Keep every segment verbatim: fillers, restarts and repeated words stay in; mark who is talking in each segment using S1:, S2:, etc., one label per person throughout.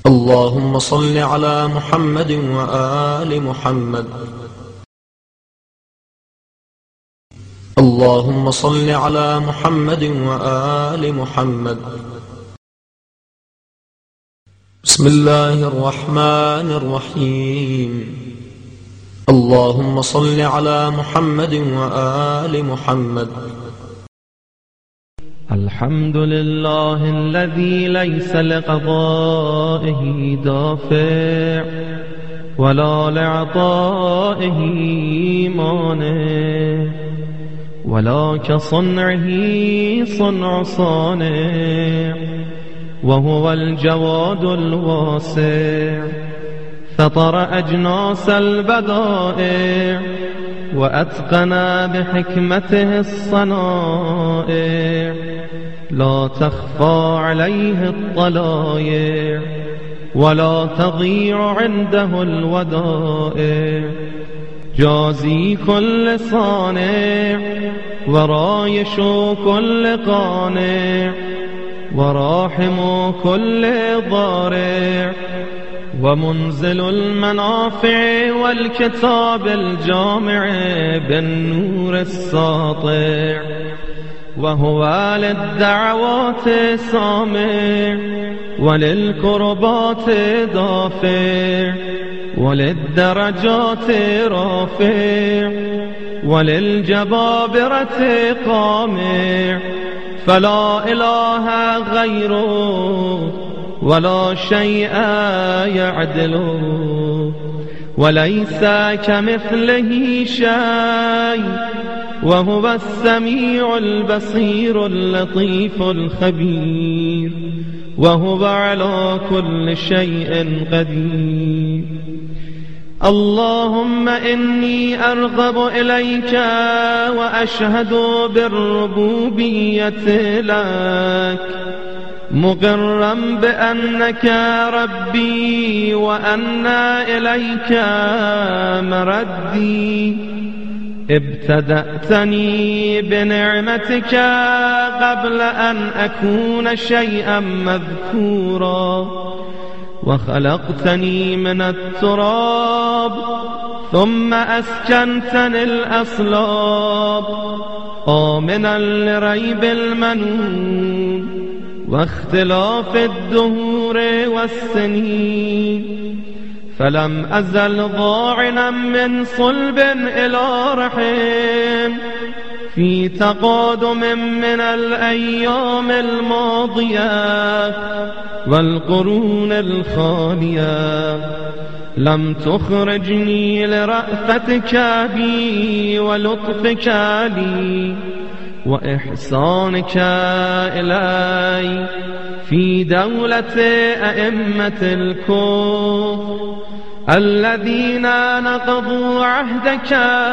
S1: اللهم صل على محمد وآل محمد. اللهم صل على محمد وآل محمد. بسم الله الرحمن الرحيم. اللهم صل على محمد وآل محمد.
S2: الحمد لله الذي ليس لقضائه دافع ولا لعطائه مانع، ولا كصنعه صنع صانع، وهو الجواد الواسع. فطر أجناس البدائع وأتقن بحكمته الصنائع، لا تخفى عليه الطلائع ولا تضيع عنده الودائع. جازي كل صانع ورايش كل قانع، وراحم كل ضارع، ومنزل المنافع والكتاب الجامع بالنور الساطع. وهو للدعوات سامع وللكربات دافع، وللدرجات رافع، وللجبابرة قامع. فلا إله غيره ولا شيء يعدله، وليس كمثله شيء، وهو السميع البصير اللطيف الخبير، وهو على كل شيء قدير. اللهم إني أرغب إليك وأشهد بالربوبية لك، مقرا بأنك ربي وأن إليك مردي. ابتدأتني بنعمتك قبل أن أكون شيئا مذكورا، وخلقتني من التراب ثم أسكنتني الأصلاب، آمنا لريب المنون واختلاف الدهور والسنين. فلم أزل ضاعنا من صلب إلى رحم، في تقادم من الأيام الماضية والقرون الخالية. لم تخرجني لرأفتك بي ولطفك لي وإحسانك إلي في دولة أئمة الكفر الذين نقضوا عهدك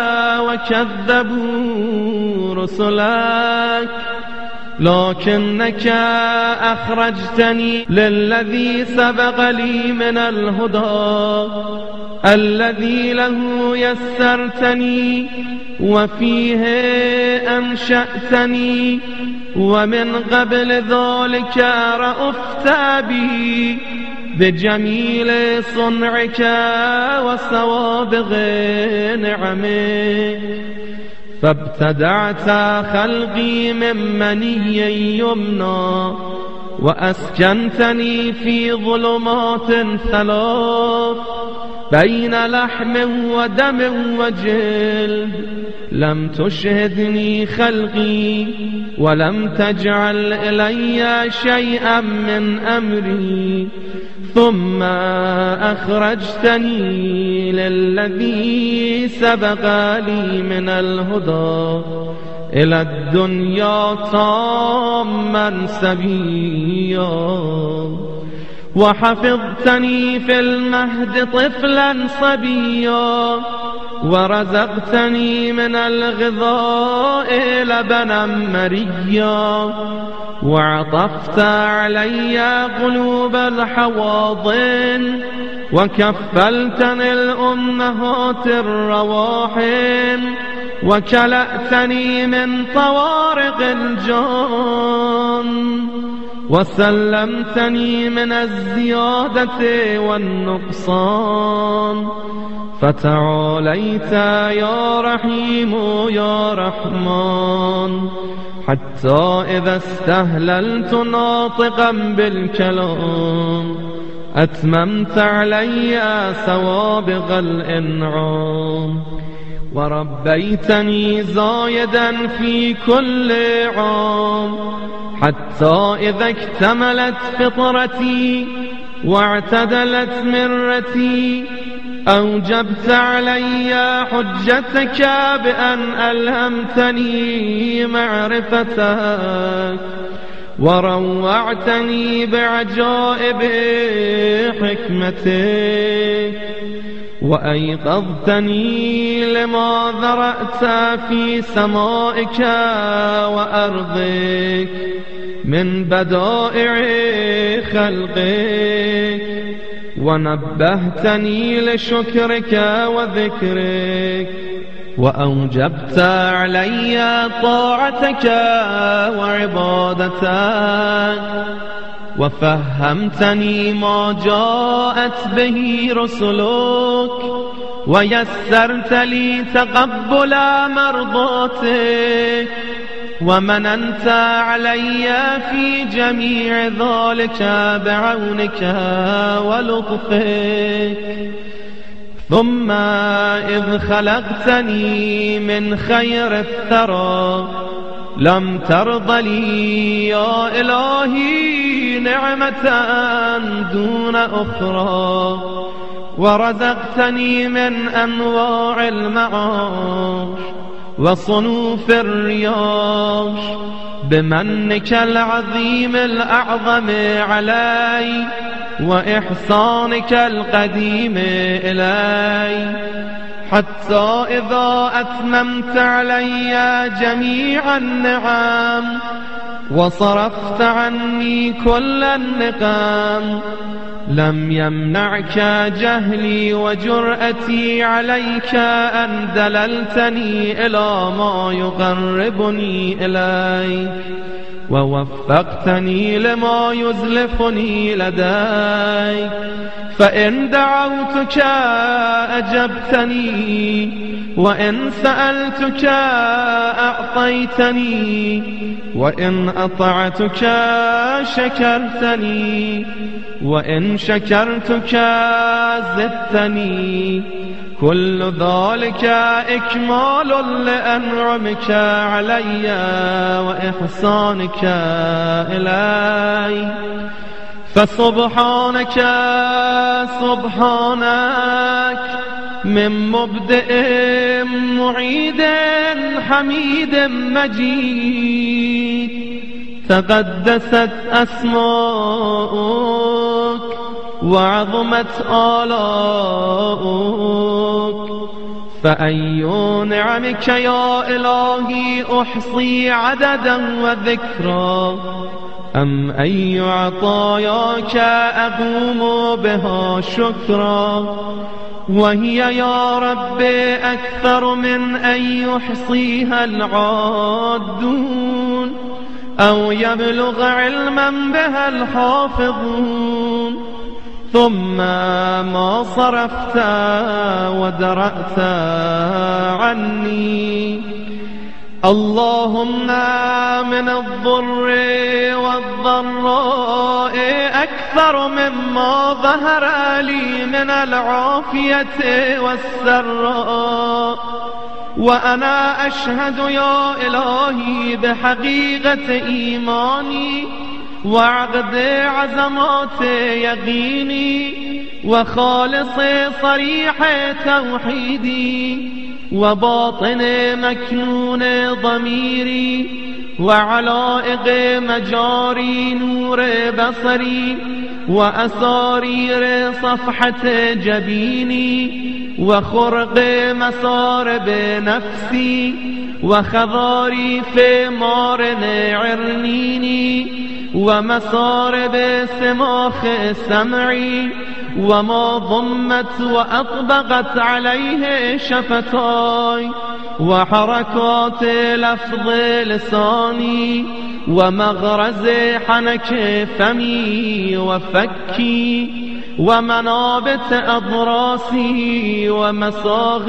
S2: وكذبوا رسلك. لكنك أخرجتني للذي سبق لي من الهدى، الذي له يسرتني وفيه أنشأتني، ومن قبل ذلك رأفت بي بجميل صنعك وسوابغ نعمك. فابتدعت خلقي من مني يمنى، وأسكنتني في ظلمات ثلاث بين لحم ودم وجلد. لم تشهدني خلقي ولم تجعل إلي شيئا من أمري، ثم أخرجتني للذي سبق لي من الهدى إلى الدنيا تاما سبيا. وحفظتني في المهد طفلا صبيا، ورزقتني من الغذاء لبنا مريا. وعطفت علي قلوب الحواضن، وكفلتني الأمهات الرواحم، وكلأتني من طوارق الجان. وسلمتني من الزيادة والنقصان، فتعاليت يا رحيم يا رحمن، حتى إذا استهللت ناطقا بالكلام أتممت علي سوابغ الإنعام، وربيتني زايدا في كل عام، حتى إذا اكتملت فطرتي واعتدلت مرتي أوجبت علي حجتك بأن ألهمتني معرفتك، وروعتني بعجائب حكمتك، وأيقظتني لما ذرأت في سمائك وأرضك من بدائع خلقك، ونبهتني لشكرك وذكرك، وأوجبت علي طاعتك وعبادتك، وفهمتني ما جاءت به رسلك، ويسرت لي تقبل مرضاتك، ومننت علي في جميع ذلك بعونك ولطفك. ثم إذ خلقتني من خير الثرى لم ترض لي يا إلهي نعمة دون أخرى، ورزقتني من أنواع المعاش وصنوف الرياش بمنك العظيم الأعظم علي، وإحسانك القديم إلي، حتى إذا أتممت علي جميع النعم وصرفت عني كل النقم لم يمنعك جهلي وجرأتي عليك أن دللتني إلى ما يقربني إليك، ووفقتني لما يزلفني لديك. فإن دعوتك أجبتني، وإن سألتك أعطيتني، وإن أطعتك شكرتني، وإن شكرتك زدتني. كل ذلك إكمال لأنعمك علي وإحسانك إلي. فسبحانك سبحانك من مبدئ معيد حميد مجيد، تقدست أسماؤك وعظمت آلاؤك. فأي نعمك يا إلهي أحصي عددا وذكرا، أم أي عطاياك أقوم بها شكرا، وهي يا رب أكثر من أن يحصيها العادون أو يبلغ علما بها الحافظون. ثم ما صرفت ودرأت عني، اللهم من الضر والضراء أكثر مما ظهر لي من العافية والسراء. وأنا أشهد يا إلهي بحقيقة إيماني وعقد عزمات يقيني وخالص صريح توحيدي وباطن مكنون ضميري وعلائق مجاري نور بصري وأسارير صفحة جبيني وخرق مسارب نفسي وخضاريف مارن عرنيني ومسارب سماخ سمعي وما ضمت وأطبقت عليه شفتاي وحركات لفظ لساني ومغرز حنك فمي وفكي ومنابت أضراسي ومساغ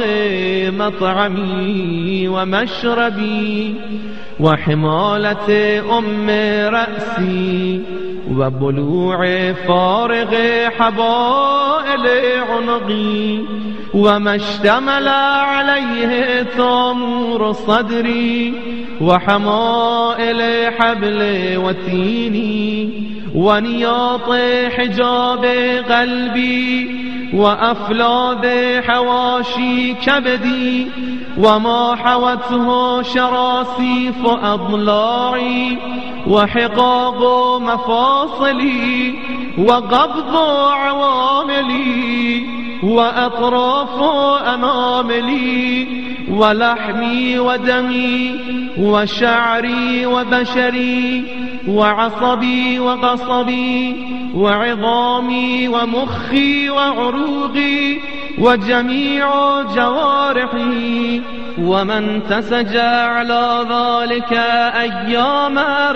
S2: مطعمي ومشربي وحمالة أم رأسي وبلوع فارغ حبائل عنقي وما اشتمل عليه تامور صدري وحمائل حبل وتيني ونياط حجاب قلبي وأفلاذ حواشي كبدي وما حوته شراسيف أضلاعي وحقاق مفاصلي وقبض عواملي وأطراف أناملي ولحمي ودمي وشعري وبشري وعصبي وقصبي وعظامي ومخي وعروقي وجميع جوارحي ومن تسجى على ذلك أيام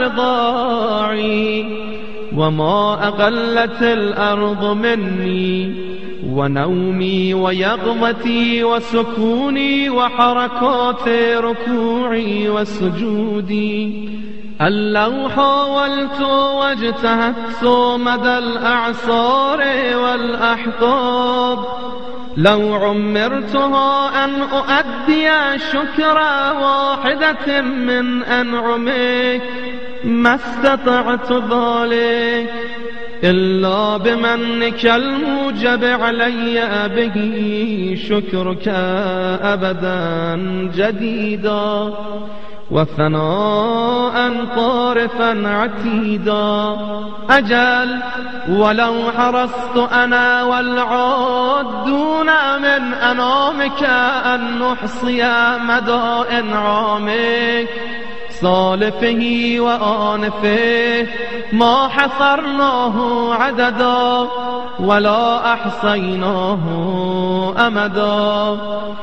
S2: رضاعي وما أقلت الأرض مني ونومي ويقظتي وسكوني وحركات ركوعي وسجودي. اللو حاولت واجتهدت مدى الأعصار والأحقاب لو عمرتها أن أؤدي شكر واحدة من أنعمك ما استطعت ذلك إلا بمنك الموجب علي به شكرك أبدا جديدا وثناء طارفا عتيدا. أجل ولو حرصت أنا والعادون من أنامك أن نحصي مدى إنعامك صالفه وآنفه ما حصرناه عددا ولا أحصيناه أمدا.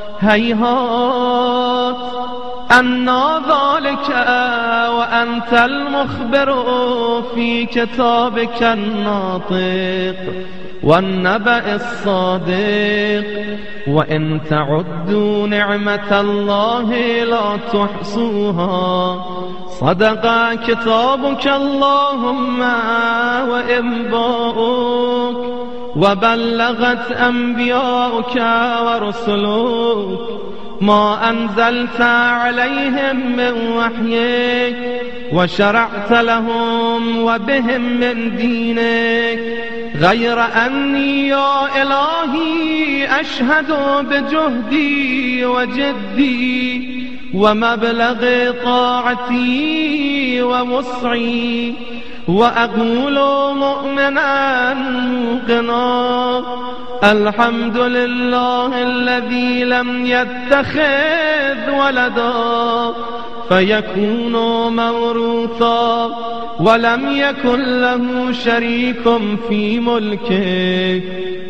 S2: هيهات أنى ذلك وأنت المخبر في كتابك الناطق والنبأ الصادق وإن تعدوا نعمة الله لا تحصوها. صدق كتابك اللهم وإنباؤك وبلغت أنبياؤك ورسلك ما أنزلت عليهم من وحيك وشرعت لهم وبهم من دينك غير أني يا إلهي أشهد بجهدي وجدي ومبلغ طاعتي ووسعي وأقول مؤمنا موقنا الحمد لله الذي لم يتخذ ولدا فيكون موروثا ولم يكن له شريك في ملكه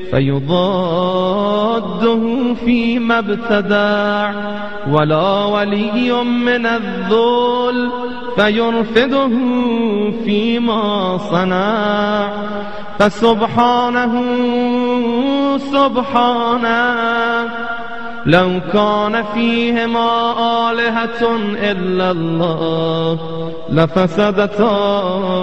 S2: فيضاده فيما ابتدع ولا ولي من الذل فيرفده فيما صنع. فسبحانه سبحانه لو كان فيهما آلهة إلا الله لفسدتا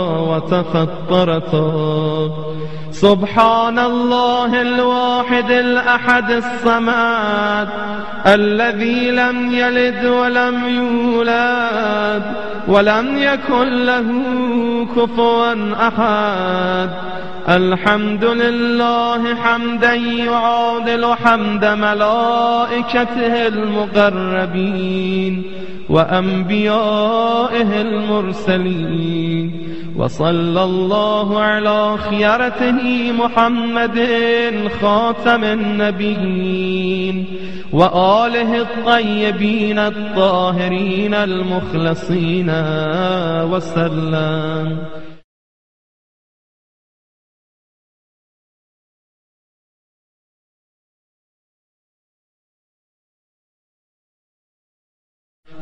S2: وتفطرتا. سبحان الله الواحد الأحد الصمد الذي لم يلد ولم يولد ولم يكن له كفوا أحد. الحمد لله حمدا يعادل حمد ملائكته المقربين وأنبيائه المرسلين. وصلى الله على خيرته محمد خاتم النبيين وآله الطيبين الطاهرين المخلصين وسلم.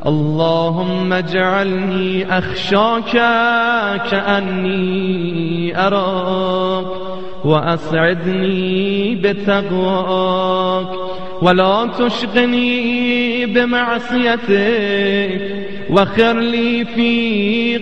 S2: اللهم اجعلني أخشاك كأني أراك، وأسعدني بتقواك، ولا تشغني بمعصيتك، وخر لي في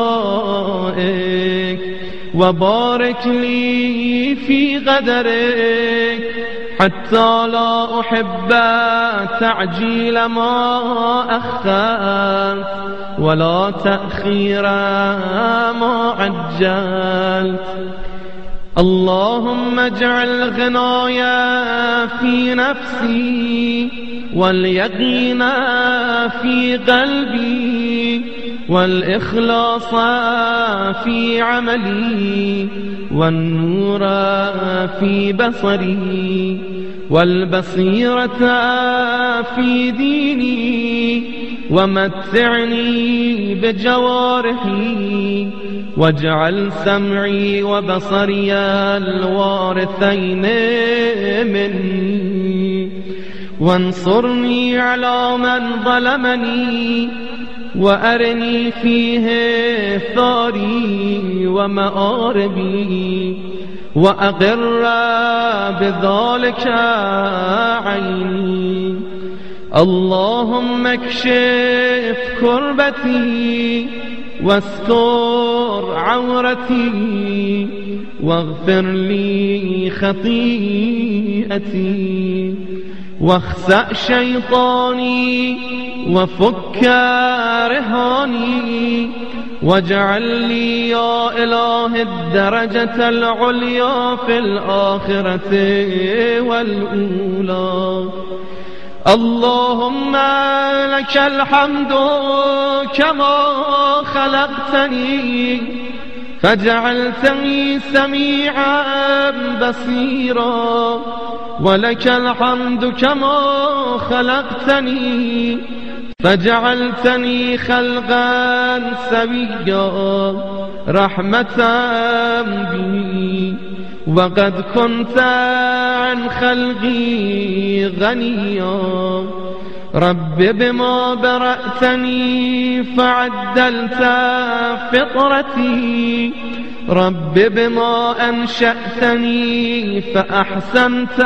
S2: قضائك، وبارك لي في قدرك، حتى لا أحب تعجيل ما أخرت، ولا تأخير ما عجلت. اللهم اجعل غنايا في نفسي، واليقين في قلبي، والإخلاص في عملي، والنور في بصري، والبصيرة في ديني، ومتعني بجوارحي، واجعل سمعي وبصري الوارثين مني، وانصرني على من ظلمني، وأرني فيه ثاري ومآربي، وأقر بذلك عيني. اللهم اكشف كربتي، واستر عورتي، واغفر لي خطيئتي، واخسأ شيطاني، وفك رهاني، واجعل لي يا إله الدرجة العليا في الآخرة والأولى. اللهم لك الحمد كما خلقتني فجعلتني سميعا بصيرا، ولك الحمد كما خلقتني فجعلتني خلقا سويا رحمة بي، وقد كنت عن خلقي غنيا. رب بما برأتني فعدلت فطرتي، رب بما أنشأتني فأحسنت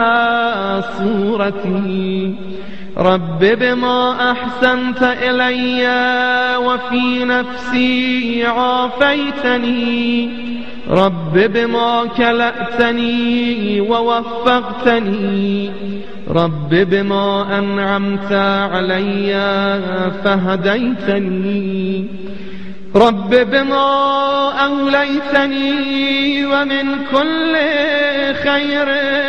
S2: صورتي، رب بما أحسنت إلي وفي نفسي عافيتني، رب بما كلأتني ووفقتني، رب بما أنعمت علي فهديتني، رب بما أوليتني ومن كل خير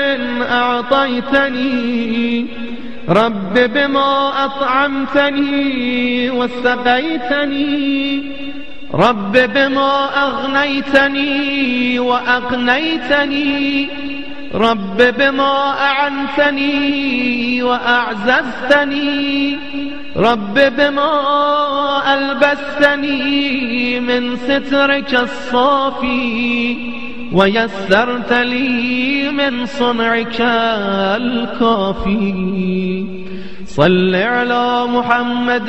S2: أعطيتني، رب بما أطعمتني وسقيتني، رب بما أغنيتني وأقنيتني، رب بما أعنتني وأعززتني، رب بما ألبستني من سترك الصافي، ويسرت لي من صنعك الكافي. صل على محمد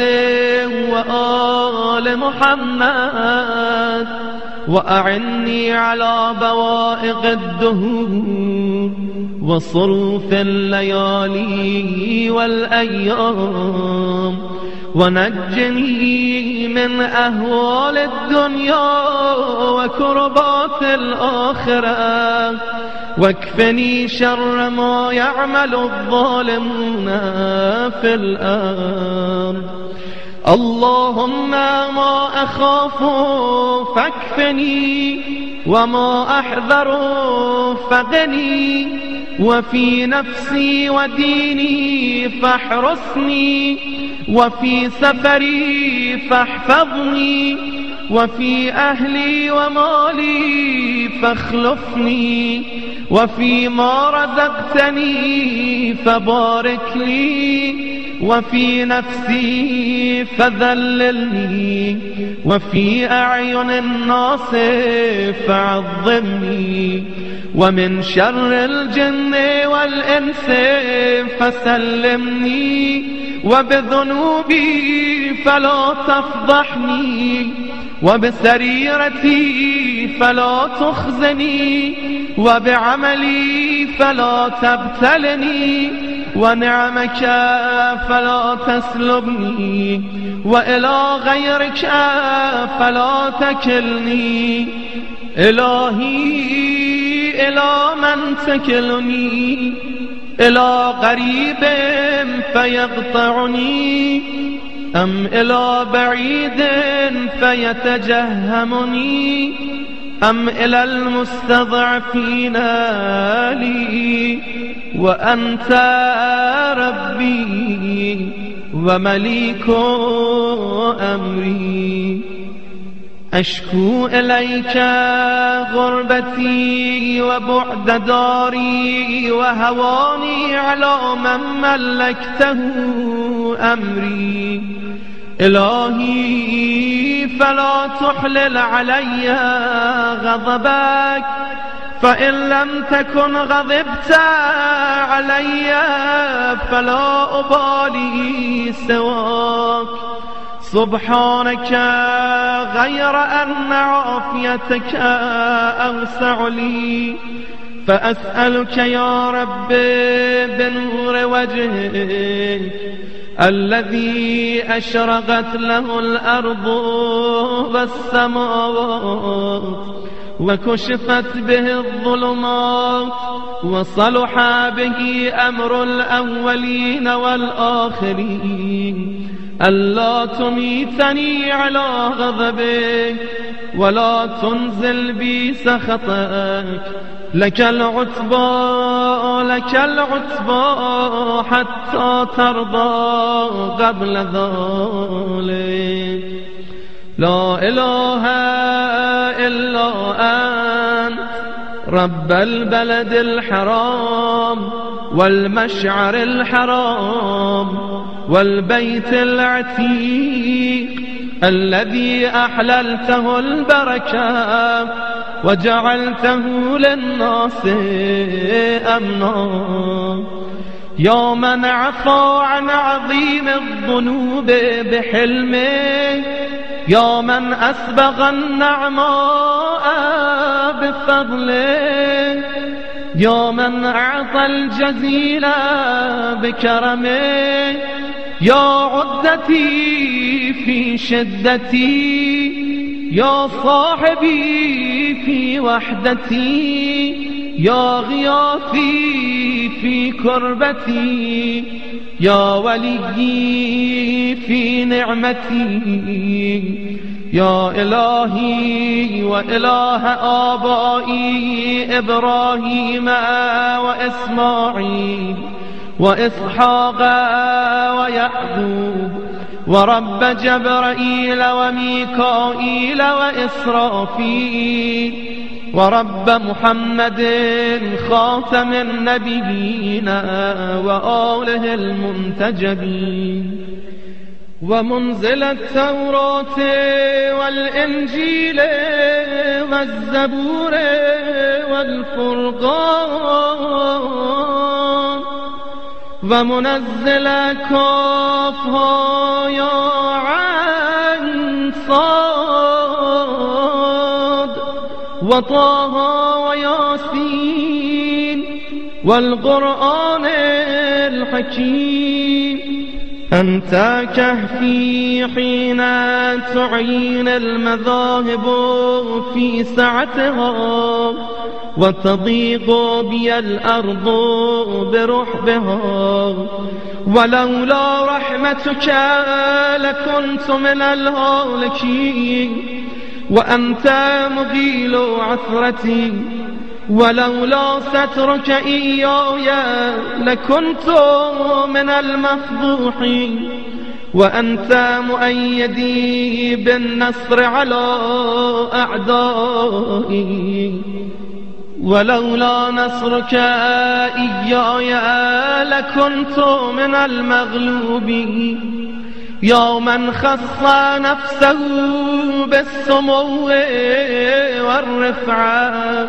S2: وآل محمد، وأعني على بوائق الدهور وصروف الليالي والأيام، ونجني من أهوال الدنيا وكربات الآخرة، واكفني شر ما يعمل الظالمون في الأرض. اللهم ما أخاف فاكفني، وما أحذر فقني، وفي نفسي وديني فاحرسني، وفي سفري فاحفظني، وفي أهلي ومالي فاخلفني، وفيما رزقتني فبارك لي، وفي نفسي فذللني، وفي أعين الناس فعظمني، ومن شر الجن والإنس فسلمني، وبذنوبي فلا تفضحني، وبسريرتي فلا تخزني، وبعملي فلا تبتلني، ونعمك فلا تسلبني، وإلى غيرك فلا تكلني. إلهي إلى من تكلني؟ إلى غريب فيقطعني، أم إلى بعيد فيتجهمني، أم إلى المستضعفين لي؟ وأنت ربي ومليك أمري. أشكو إليك غربتي وبعد داري وهواني على من ملكته أمري. إلهي فلا تحلل علي غضبك، فإن لم تكن غضبت علي فلا أبالي سواك. سبحانك غير أن عافيتك أوسع لي، فأسألك يا رب بنور وجهك الذي أشرقت له الأرض والسماوات، وكشفت به الظلمات، وصلح به أمر الأولين والآخرين، ألا تميتني على غضبك ولا تنزل بي سخطك. لك العتبى لك العتبى حتى ترضى قبل ذلك. لا إله إلا أنت رب البلد الحرام والمشعر الحرام والبيت العتيق الذي أحللته البركة وجعلته للناس أمنا. يا من عفا عن عظيم الذنوب بحلمه، يا من أسبغ النعماء بفضله، يا من أعطى الجزيل بكرمه، يا عدتي في شدتي، يا صاحبي في وحدتي، يا غياثي في كربتي، يا وليي في نعمتي. يا إلهي وإله آبائي إبراهيم وإسماعيل وإسحاق ويعقوب، ورب جبرائيل وميكائيل وإسرافيل، ورب محمد خاتم النبيين وآله المنتجبين، ومنزل التوراة والإنجيل والزبور والفرقان، ومنزل كافها يا عين صاد وطه وياسين والقرآن الحكيم. أنت كهفي حين تعين المذاهب في سعتها، وتضيق بي الأرض برحبها، ولولا رحمتك لكنت من الهالكين، وأنت مغيل عثرتي، ولولا سترك إياي لكنت من المفضوحين، وأنت مؤيدي بالنصر على أعدائي، ولولا نصرك إياي لكنت من المغلوبين. يا من خص نفسه بالسمو والرفعة،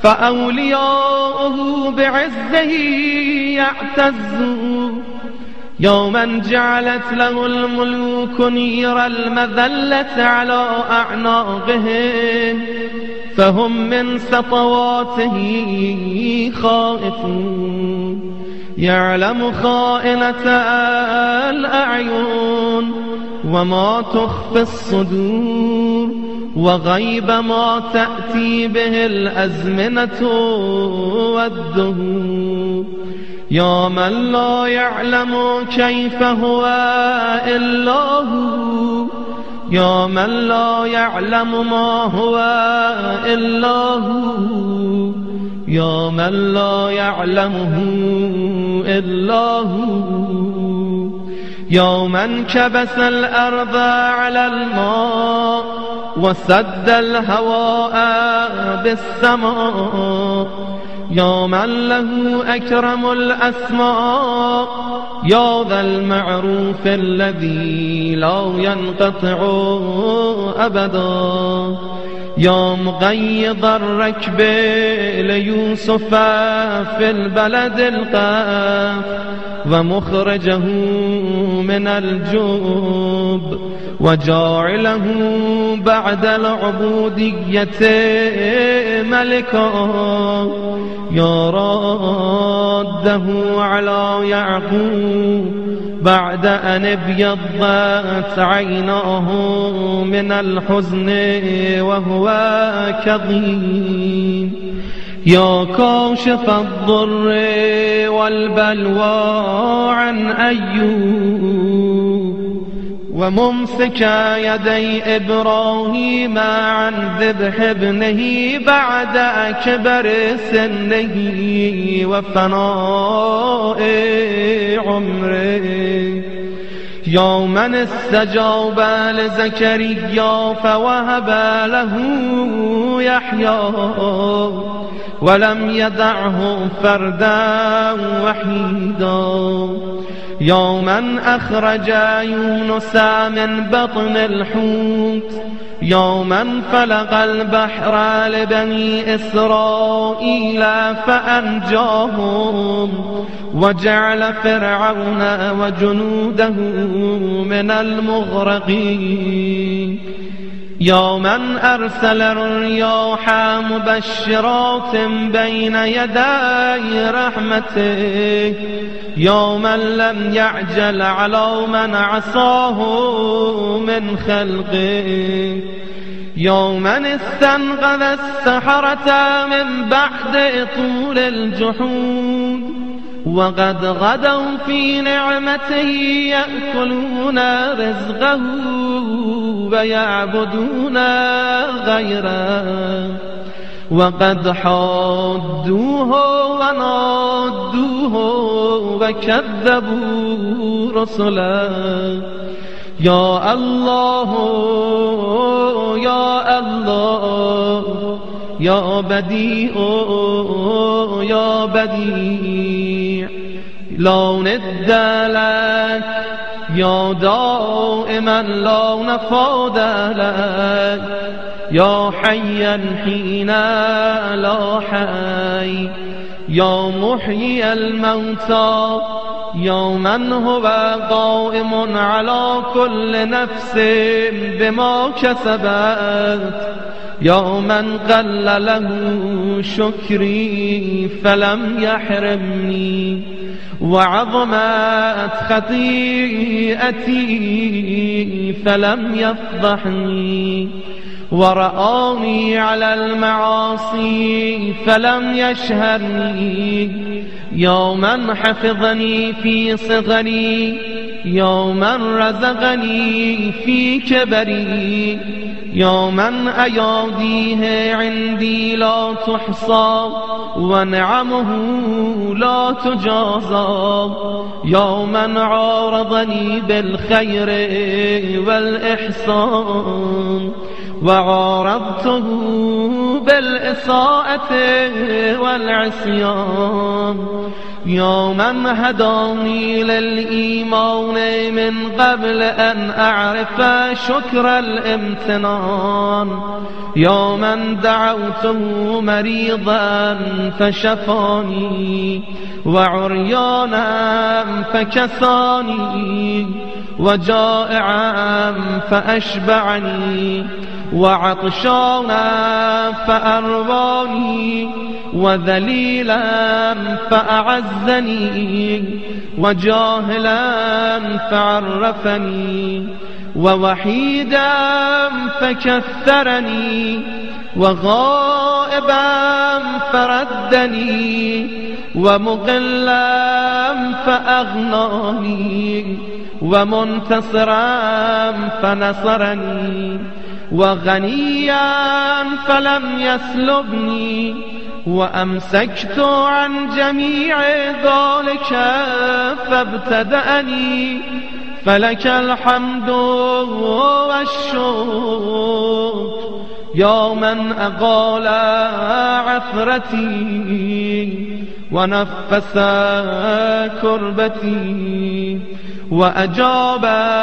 S2: فأولياؤه بعزه يعتزون، يوما جعلت له الملوك نير المذلة على أعناقهم فهم من سطواته خائفون يعلم خائنة الأعين وما تخفي الصدور وغيب ما تأتي به الأزمنة والدهور يا من لا يعلم كيف هو إلا هو يا من لا يعلم ما هو إلا هو يا من لا يعلمه إلا هو يا من كبس الأرض على الماء وسد الهواء بالسماء يا من له أكرم الأسماء يا ذا المعروف الذي لا ينقطع أبدا يا مقيض الركب ليوسف في البلد القاف ومخرجه من الجوب وجاعله بعد العبودية ملكا يا راده على يعقوب بعد أن ابيضت عيناه من الحزن وهو كظيم يا كاشف الضر والبلوى عن أيوب وممسك يدي إبراهيم عن ذبح ابنه بعد كبر سنه وفناء عمره يا من استجاب لزكريا فوهب له يحيى ولم يدعه فردا وحيدا يا من أخرج يونس من بطن الحوت يا من فلق البحر لبني إسرائيل فأنجاهم وجعل فرعون وجنوده من المغرقين يا من أرسل الرياح مبشرات بين يدي رحمته يا من لم يعجل على من عصاه من خلقه يا من استنقذ السحرة من بعد طول الجحود وقد غدوا في نعمته يأكلون رزقه ويعبدون غيره وقد حادوه ونادوه وكذبوا رسله يا الله يا الله يا بديع يا بديع لا ند لك يا دائما لا نفاد لك يا حيا حين لا حي يا محيي الموتى يا من هو قائم على كل نفس بما كسبت يا من قل له شكري فلم يحرمني وعظمت خطيئتي فلم يفضحني ورآني على المعاصي فلم يشهرني يا من حفظني في صغري يا من رزقني في كبري يا من أياديه عندي لا تحصى ونعمه لا تجازى يا من عارضني بالخير والإحسان وعارضته بالإساءة والعصيان يا من هداني للإيمان من قبل أن أعرف شكر الامتنان يا من دعوته مريضا فشفاني وعريانا فكساني وجائعا فأشبعني وعطشانا فأرواني وذليلا فأعزني وجاهلا فعرفني ووحيدا فكثرني وغائبا فردني ومقلا فأغناني ومنتصرا فنصرني وغنيا فلم يسلبني وأمسكت عن جميع ذلك فابتدأني فلك الحمد والشكر يا من أقال عثرتي ونفس كربتي وأجاب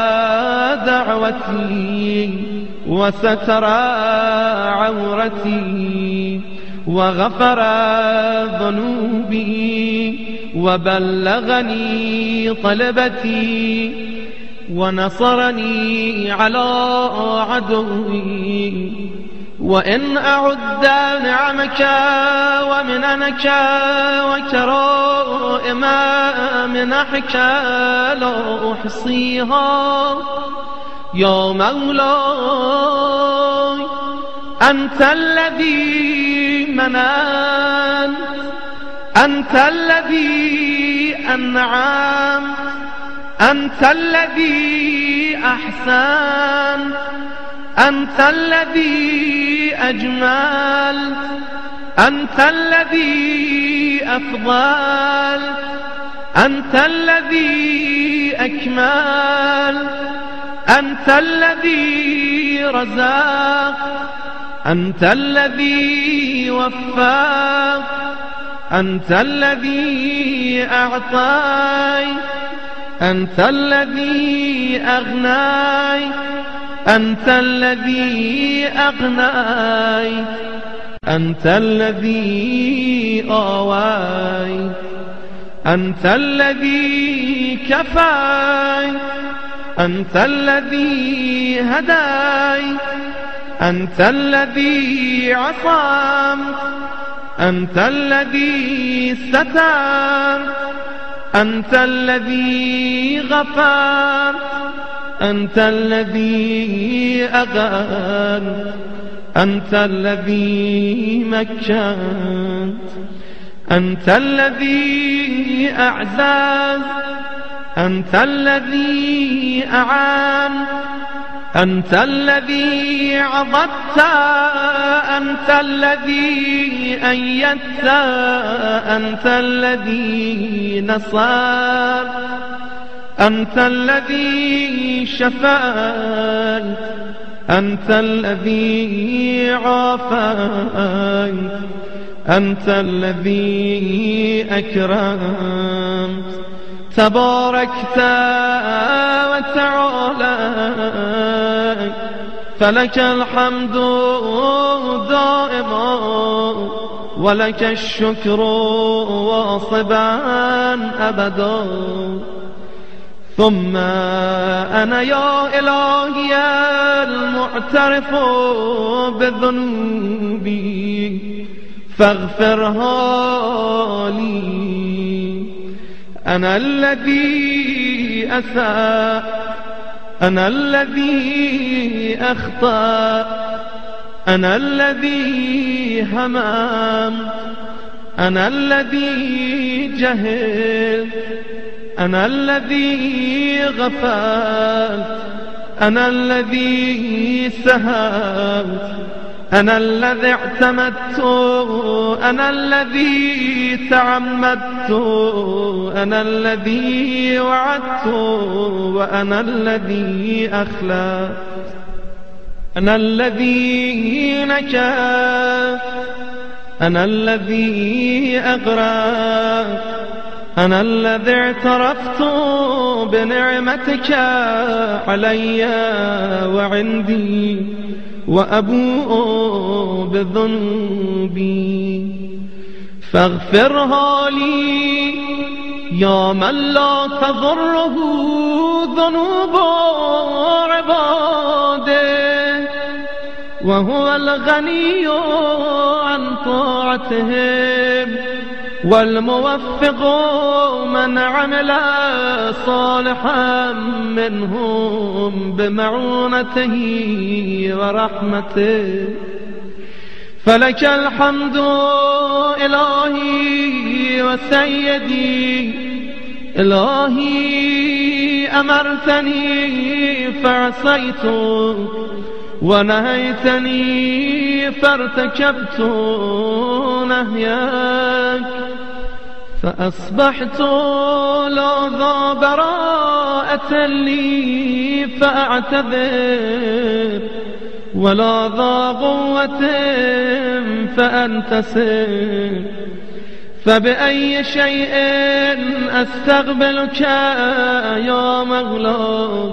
S2: دعوتي وستر عورتي وغفر ذنوبي وبلغني طلبتي ونصرني على عدوي وإن أعد نعمك ومننك وكرائم منحك لا أحصيها يا مولاي أنت الذي مننت أنت الذي أنعمت أنت الذي أحسنت أنت الذي أجملت أنت الذي أفضلت أنت الذي أكملت أنت الذي رزقت أنت الذي وفقت أنت الذي أعطيت أنت الذي أغنيت أنت الذي أغنيت أنت الذي آويت أنت الذي كفيت أنت الذي هديت أنت الذي عصمت أنت الذي سترت أنت الذي غفرت أنت الذي أغنت أنت الذي مكنت أنت الذي أعززت أنت الذي أعانت أنت الذي عضدت أنت الذي أيدت أنت الذي نصرت أنت الذي شفيت أنت الذي عافيت أنت الذي أكرمت تباركت وتعالى فلك الحمد دائما ولك الشكر واصبا أبدا ثم أنا يا إلهي المعترف بذنوبي فاغفرها لي أنا الذي أساء أنا الذي أخطأ أنا الذي هممت أنا الذي جهلت أنا الذي غفلت أنا الذي سهوت أنا الذي اعتمدت أنا الذي تعمدت أنا الذي وعدت وأنا الذي أخلفت أنا الذي جهلت أنا الذي غفلت أنا الذي سهوت أنا الذي اعتمدت أنا الذي تعمدت أنا الذي وعدت وأنا الذي وعدت وأنا الذي أخلفت أنا الذي جهلت أنا الذي تعمدت أنا الذي وعدت وأنا الذي أخلفت أنا الذي نجا، أنا الذي أغرق، أنا الذي اعترفت بنعمتك علي وعندي وأبوء بذنبي، فاغفرها لي يا من لا تضره ذنوب عباده، وهو الغني عن طاعتهم والموفق من عمل صالحا منهم بمعونته ورحمته. فلك الحمد إلهي وسيدي، إلهي أمرتني فعصيت، ونهيتني فارتكبت نهيك، فأصبحت لا ذا براءة لي فأعتذر، ولا ذا قوة فأنتصر. فبأي شيء أستقبلك يا مولاي؟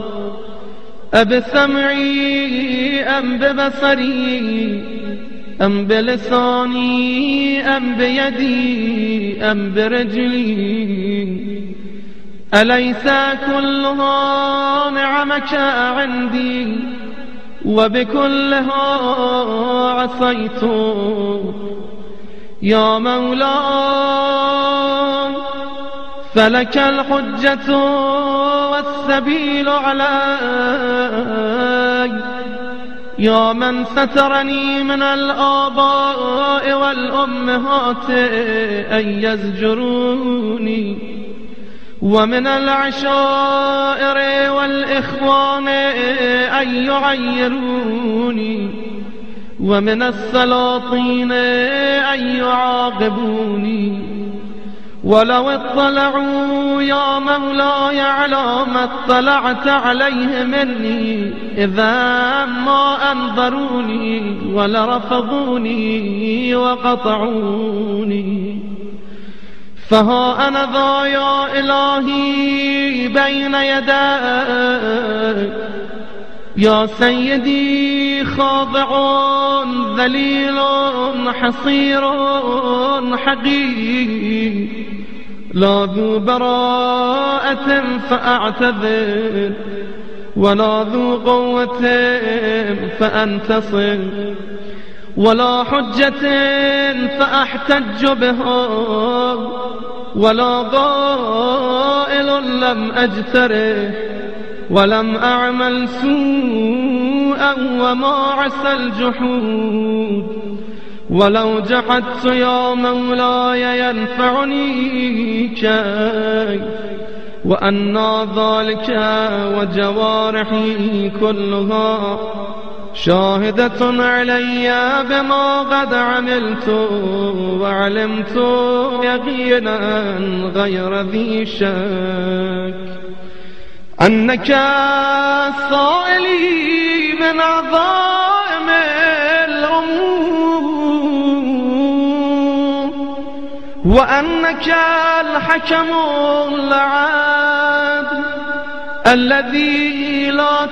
S2: أبسمعي أم ببصري أم بلساني أم بيدي أم برجلي؟ أليس كلها نعمك عندي وبكلها عصيت؟ يا مولاي فلك الحجة والسبيل علي، يا من سترني من الآباء والأمهات أن يزجروني، ومن العشائر والإخوان أن يعيروني، ومن السلاطين أن يعاقبوني. ولو اطلعوا يا مولاي على ما اطلعت عليه مني إذا ما أنظروني ولرفضوني وقطعوني. فها أنا ذا يا إلهي بين يديك يا سيدي، خاضع ذليل حصير حقير، لا ذو براءة فأعتذر، ولا ذو قوة فأنتصر، ولا حجة فأحتج بها، ولا قائل لم أجترح، ولم أعمل سوءا وما عسى الجحود. ولو جحدت يا مولاي ينفعني كيف، وأنى ذلك وجوارحي كلها شاهدة علي بما قد عملت، وعلمت يقينا غير ذي شك أنك سائلي من عظائم الأمور، وأنك الحكم العادل الذي لا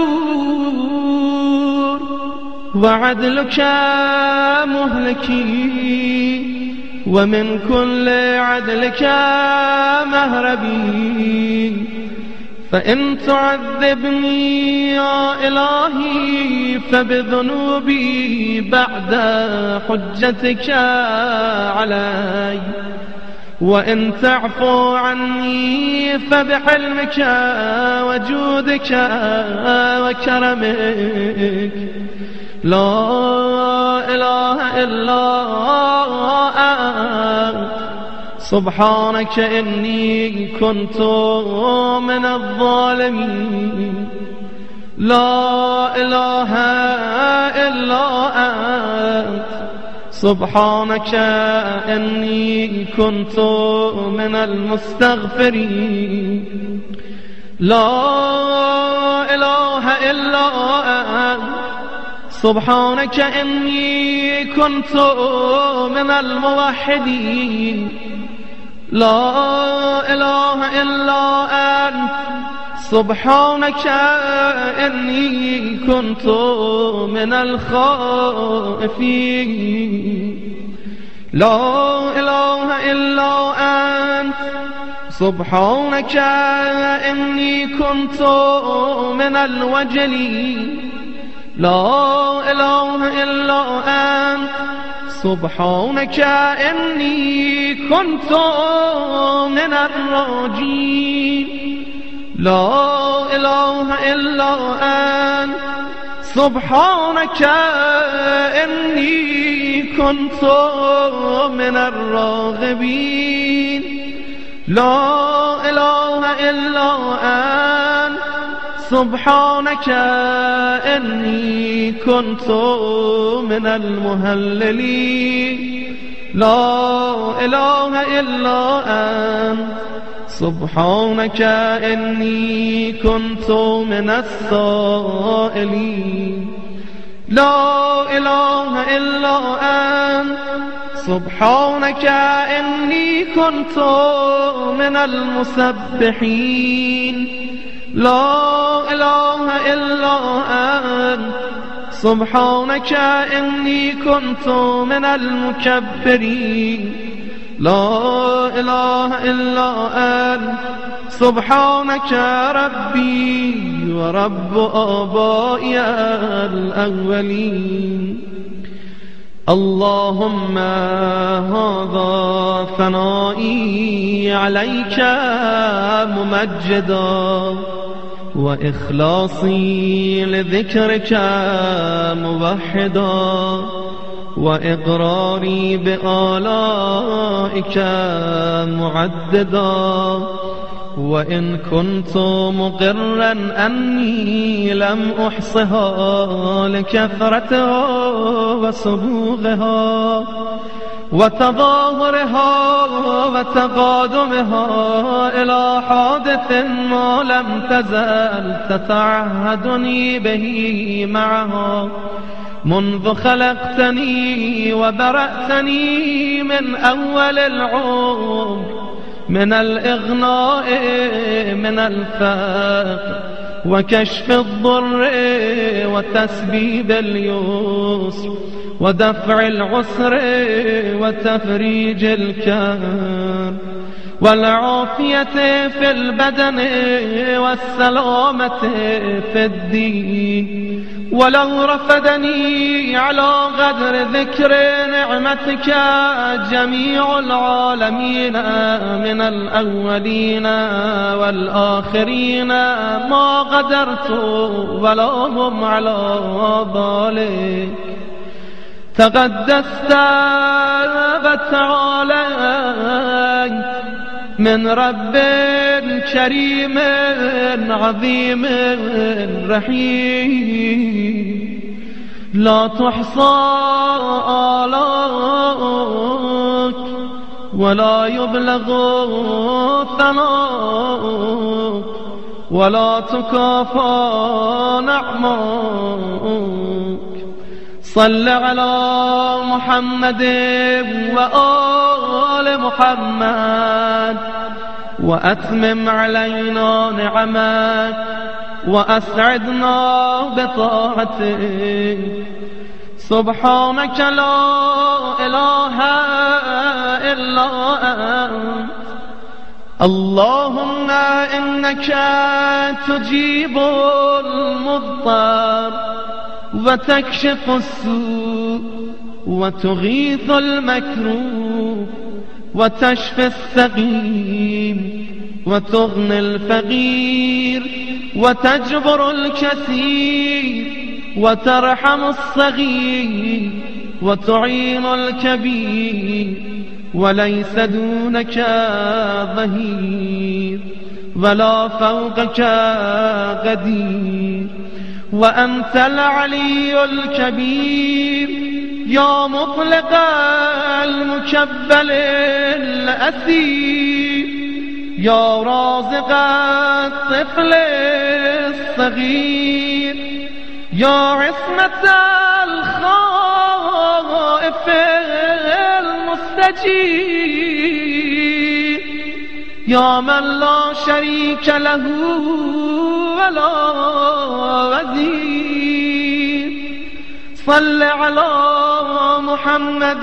S2: تجور، وعدلك مهلكي، ومن كل عدلك مهربي. فإن تعذبني يا إلهي فبذنوبي بعد حجتك علي، وإن تعفو عني فبحلمك وجودك وكرمك. لا إله إلا أنت سبحانك إني كنت من الظالمين. لا إله إلا أنت سبحانك إني كنت من المستغفرين. لا إله إلا أنت سبحانك إني كنت من الموحدين لا إله إلا أنت سبحانك إني كنت من الخائفين لا إله إلا أنت سبحانك إني كنت من الوجلين لا إله إلا أنت سبحانك إني كنت من الراجين لا إله إلا أنت سبحانك إني كنت من الراغبين لا إله إلا أنت سبحانك إني كنت من المهللين لا إله إلا أنت سبحانك إني كنت من السائلين لا إله إلا أنت سبحانك إني كنت من المسبحين لا إله إلا أنت سبحانك إني كنت من المكبرين لا إله إلا أنت سبحانك ربي ورب آبائي الأولين اللهم هذا ثنائي عليك ممجدا وإخلاصي لذكرك موحدا وإقراري بآلائك معددا وإن كنت مقرا أني لم أحصها لكثرتها وسبوغها وتظاهرها وتقادمها إلى حادث ما لم تزل تتعهدني به معها منذ خلقتني وبرأتني من أول العمر من الإغناء من الفقر وكشف الضر وتسبيب اليسر ودفع العسر وتفريج الكرب والعافية في البدن والسلامة في الدين ولو رفدني على غدر ذكر نعمتك جميع العالمين من الأولين والآخرين ما غدرت ولا هم على ذلك تقدست وتعاليت من رب كريم عظيم رحيم لا تحصى آلاك ولا يبلغ ثناك ولا تكافى نعماك صل على محمد وآل محمد وأتمم علينا نعمك وأسعدنا بطاعتك سبحانك لا إله إلا أنت اللهم إنك تجيب المضطر وتكشف السوء وتغيث المكروه وتشفي السقيم وتغني الفقير وتجبر الكثير وترحم الصغير وتعين الكبير وليس دونك ظهير ولا فوقك قدير وأنت العلي الكبير يا مطلق المكبل الأسير يا رازق الطفل الصغير يا عصمة المستجيب يا من لا شريك له ولا وزير صل على محمد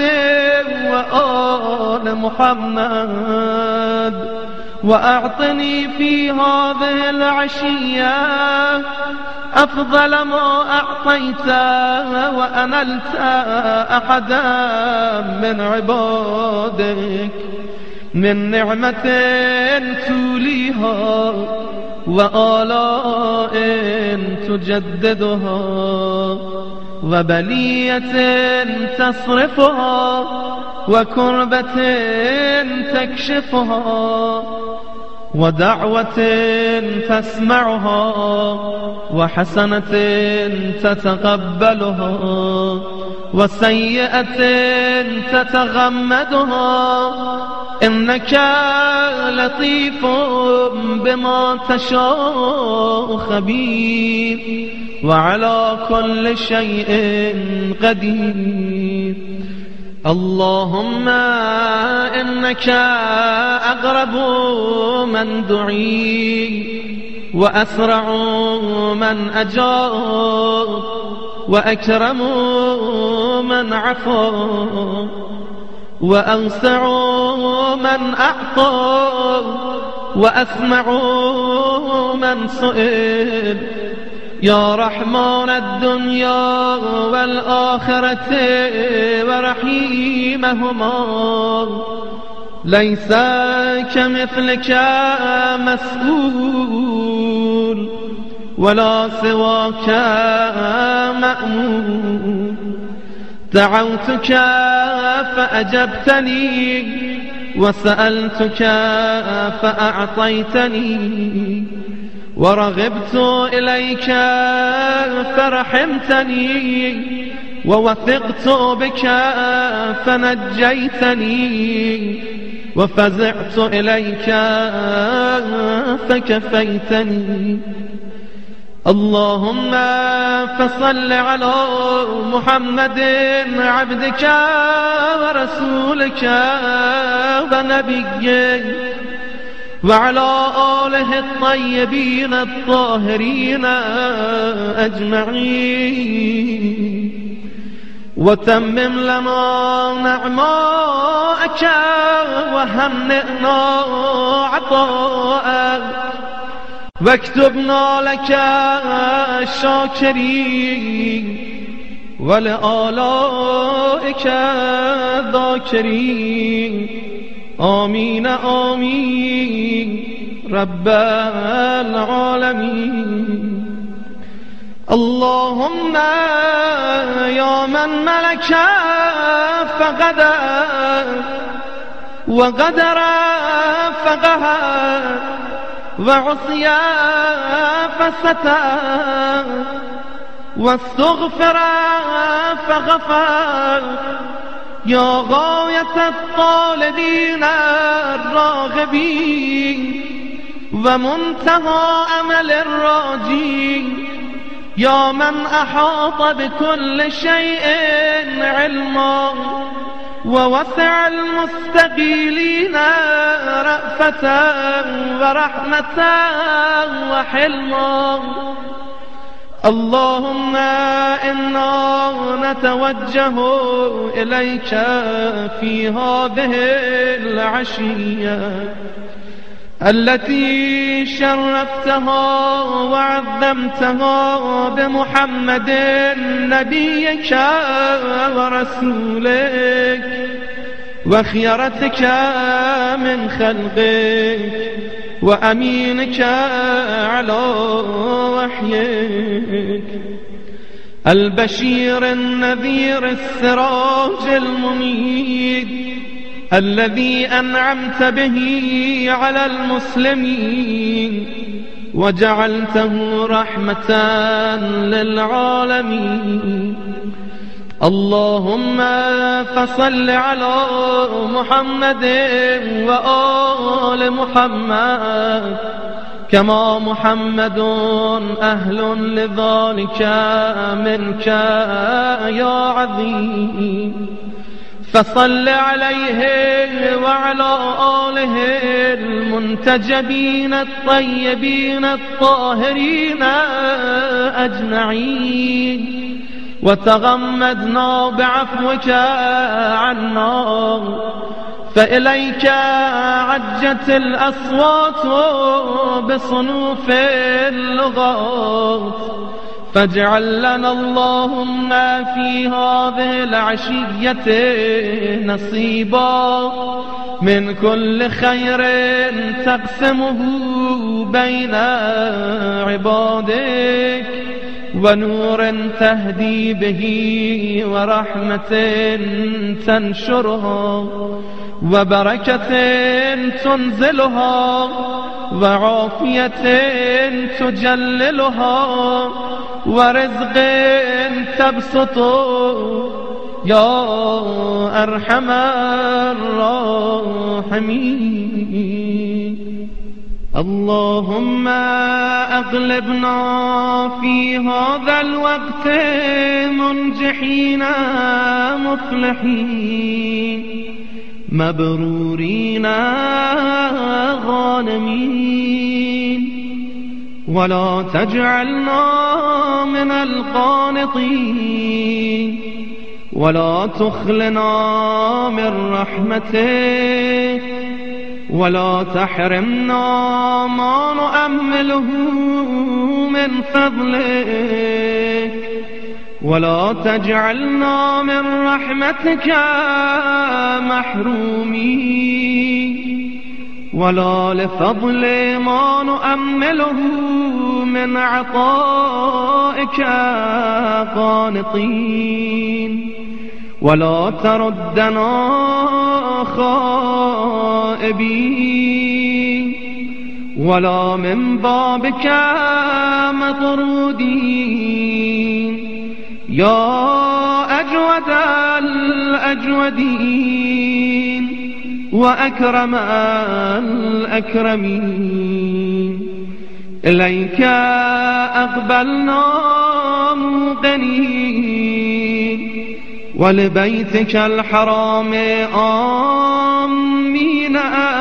S2: وآل محمد وأعطني في هذه العشية أفضل ما أعطيت وأنلت أحدا من عبادك من نعمة توليها وآلاء تجددها وبلية تصرفها وكربة تكشفها ودعوة تسمعها وحسنة تتقبلها وسيئة تتغمدها إنك لطيف بما تشاء خبير وعلى كل شيء قدير اللهم إنك أقرب من دعي وأسرع من أجاب وأكرم من عفا وأوسع من أعطى وأسمع من سئل يا رحمن الدنيا والآخرة ورحيمهما ليس كمثلك مسؤول ولا سواك مأمول دعوتك فأجبتني وسألتك فأعطيتني ورغبت إليك فرحمتني ووثقت بك فنجيتني وفزعت إليك فكفيتني اللهم فصل على محمد عبدك ورسولك ونبيك وعلى آله الطيبين الطاهرين أجمعين وتمم لنا نعمائك وهنئنا عطاءك واكتبنا لك الشاكرين ولآلائك الذاكرين آمين آمين رب العالمين اللهم يا من ملك فقدر وقدر فقهر وعصي فستر واستغفر فغفر يا غاية الطالبين الراغبين ومنتهى أمل الراجين يا من أحاط بكل شيء علما ووسع المستقيلين رأفة ورحمة وحلما اللهم إنا نتوجه إليك في هذه العشية التي شرفتها وعظمتها بمحمد نبيك ورسولك وخيرتك من خلقك وأمينك على وحيك البشير النذير السراج المنير الذي أنعمت به على المسلمين وجعلته رحمة للعالمين اللهم فصل على محمد وآل محمد كما محمد أهل لذلك منك يا عظيم فصل عليه وعلى آله المنتجبين الطيبين الطاهرين أجمعين، وتغمدنا بعفوك عنا، فإليك عجت الأصوات بصنوف اللغات، فاجعل لنا اللهم في هذه العشية نصيبا من كل خير تقسمه بين عبادك، ونور تهدي به، ورحمة تنشرها، وبركة تنزلها، وعافية تجللها، ورزق تبسط يا أرحم الراحمين. اللهم أغلبنا في هذا الوقت منجحين مفلحين مبرورين غانمين، ولا تجعلنا من القانطين، ولا تخلنا من رحمتك، ولا تحرمنا ما نؤمله من فضلك، ولا تجعلنا من رحمتك محرومين، ولا لفضل ما نؤمله من عطائك قانطين، ولا تردنا خائبين، ولا من بابك مطرودين، يا أجود الأجودين وأكرم الأكرمين. إليك أقبلنا موقنين، ولبيتك الحرام آمين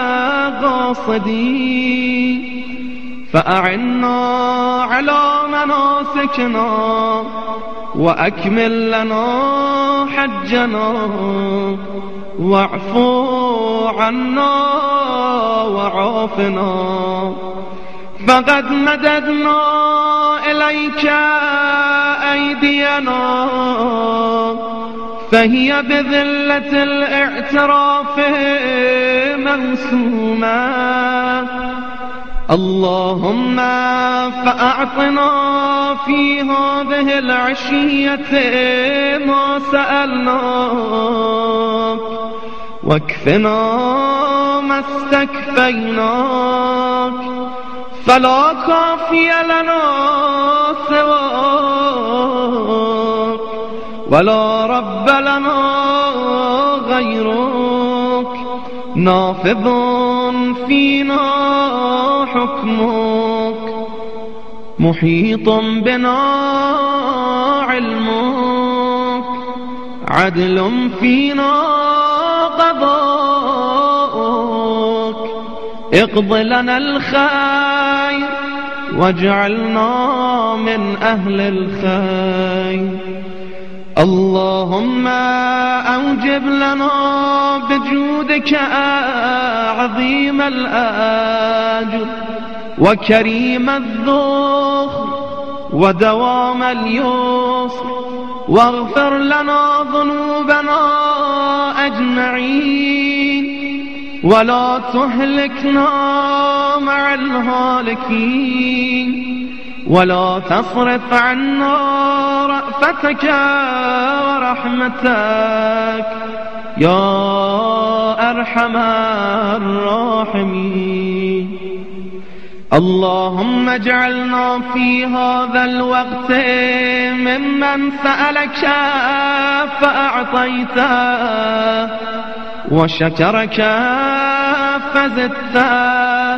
S2: قاصدين، فأعنا على مناسكنا، وأكمل لنا حجنا، واعفو عنا وعافنا، فقد مددنا إليك أيدينا، فهي بذلة الاعتراف موسومة. اللهم فأعطنا في هذه العشية ما سألناك، واكفنا ما استكفيناك، فلا كافي لنا سواك، ولا رب لنا غيرك، نافذ فينا حكمك، محيط بنا علمك، عدل فينا قضاءك، اقض لنا الخير واجعلنا من أهل الخير. اللهم أوجب لنا بجودك عظيم الأجر، وكريم الذخر، ودوام اليسر، واغفر لنا ذنوبنا أجمعين، ولا تهلكنا مع الهالكين، ولا تصرف عنا رأفتك ورحمتك يا أرحم الراحمين. اللهم اجعلنا في هذا الوقت ممن سألك فأعطيته، وشكرك فزدته،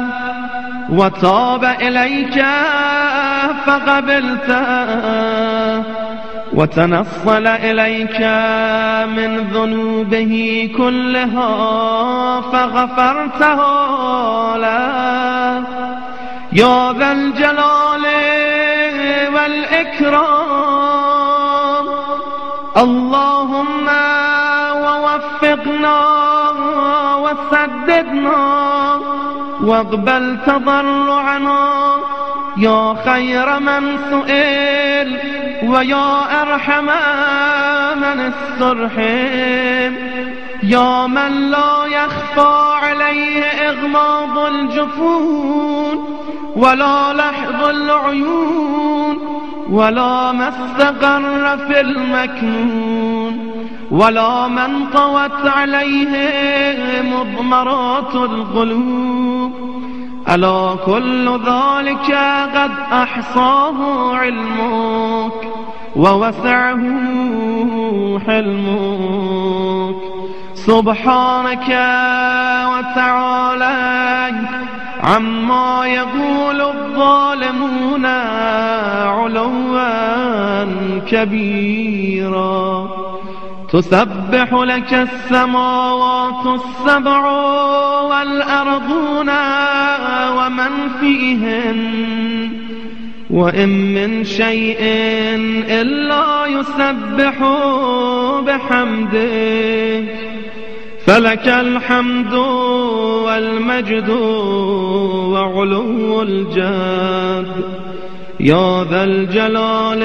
S2: وتاب إليك فقبلته، وتنصل إليك من ذنوبه كلها فغفرته له يا ذا الجلال والإكرام. اللهم ووفقنا وسددنا واقبل تضرعنا يا خير من سئل ويا أرحم من استرحم، يا من لا يخفى عليه إغماض الجفون ولا لحظ العيون ولا ما استقر في المكنون ولا من طوت عليه مضمرات القلوب. ألا كل ذلك قد أحصاه علمك ووسعه حلمك. سبحانك وتعالى عما يقول الظالمون علوا كبيرا. تسبح لك السماوات السبع والأرضون ومن فيهن وإن من شيء إلا يسبح بحمده فلك الحمد والمجد وعلو الجاد يا ذا الجلال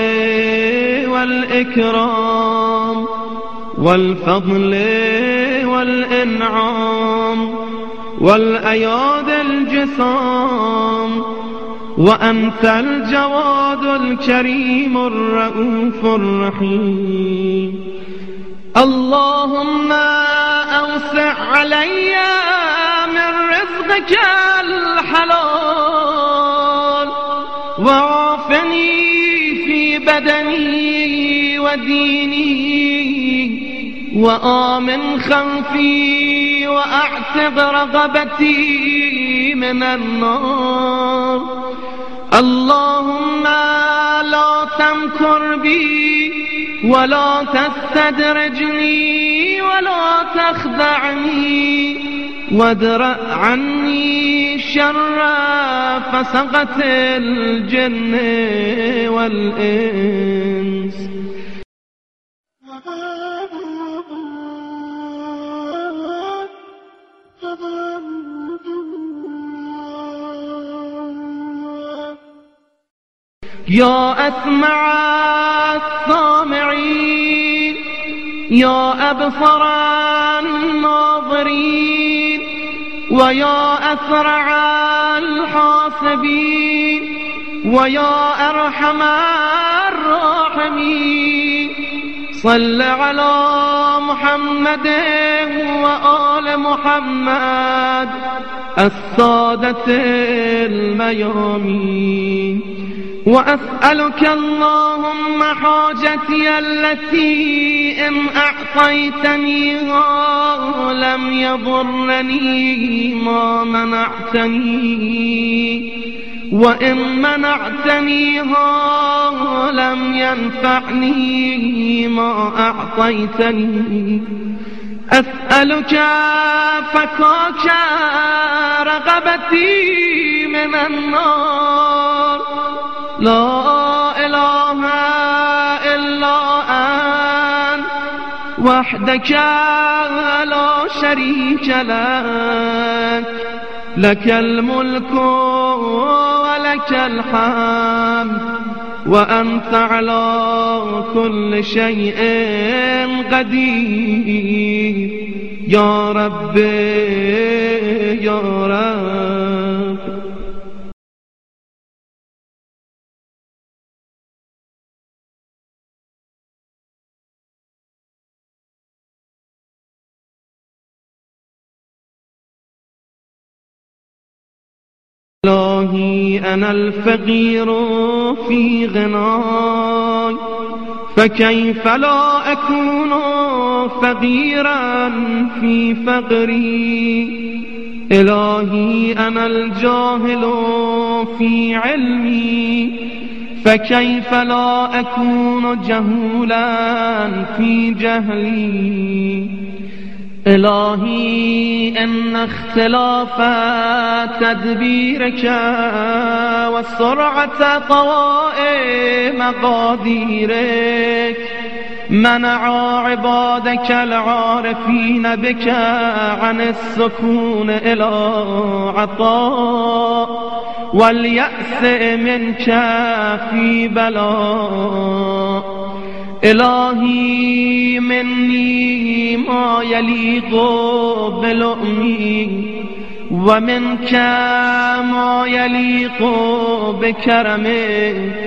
S2: والإكرام والفضل والإنعام والأياد الجسام. وأنت الجواد الكريم الرؤوف الرحيم. اللهم أوسع علي من رزقك الحلال وعافني في بدني وديني وآمن خوفي وأعتق رغبتي من النار. اللهم لا تمكر بي ولا تستدرجني ولا تخدعني وادرأ عني شر فسقة الجن والإنس. يا أسمع السامعين يا أبصر الناظرين ويا أسرع الحاسبين ويا أرحم الراحمين صل على محمد وآل محمد السادة الميامين. وأسألك اللهم حاجتي التي إن أعطيتنيها لم يضرني ما منعتني وإن منعتنيها لم ينفعني ما أعطيتني. أسألك فكاك رغبتي من النار. لا إله إلا أنت وحدك لا شريك لك لك الملك ولك الحمد وأنت على كل شيء قدير يا رب يا رب. إلهي أنا الفقير في غناي فكيف لا أكون فقيرا في فقري. إلهي أنا الجاهل في علمي فكيف لا أكون جهولا في جهلي. إلهي إن اختلاف تدبيرك وسرعة قضاء مقاديرك منع عبادك العارفين بك عن السكون إلى عطاء واليأس منك في بلاء. إلهي مني ما يليق بلؤمي ومنك ما يليق بكرمك.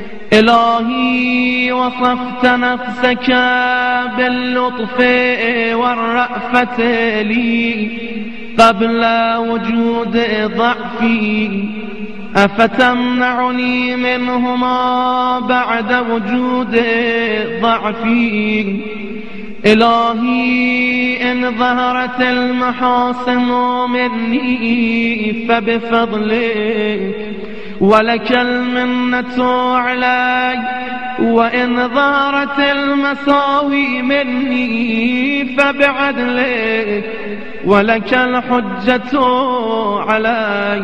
S2: إلهي وصفت نفسك باللطف والرأفة لي قبل وجود ضعفي، أفتمنعني منهما بعد وجود ضعفي. إلهي إن ظهرت المحاسن مني فبفضلك ولك المنة علي، وإن ظهرت المساوي مني فبعدلك ولك الحجة علي.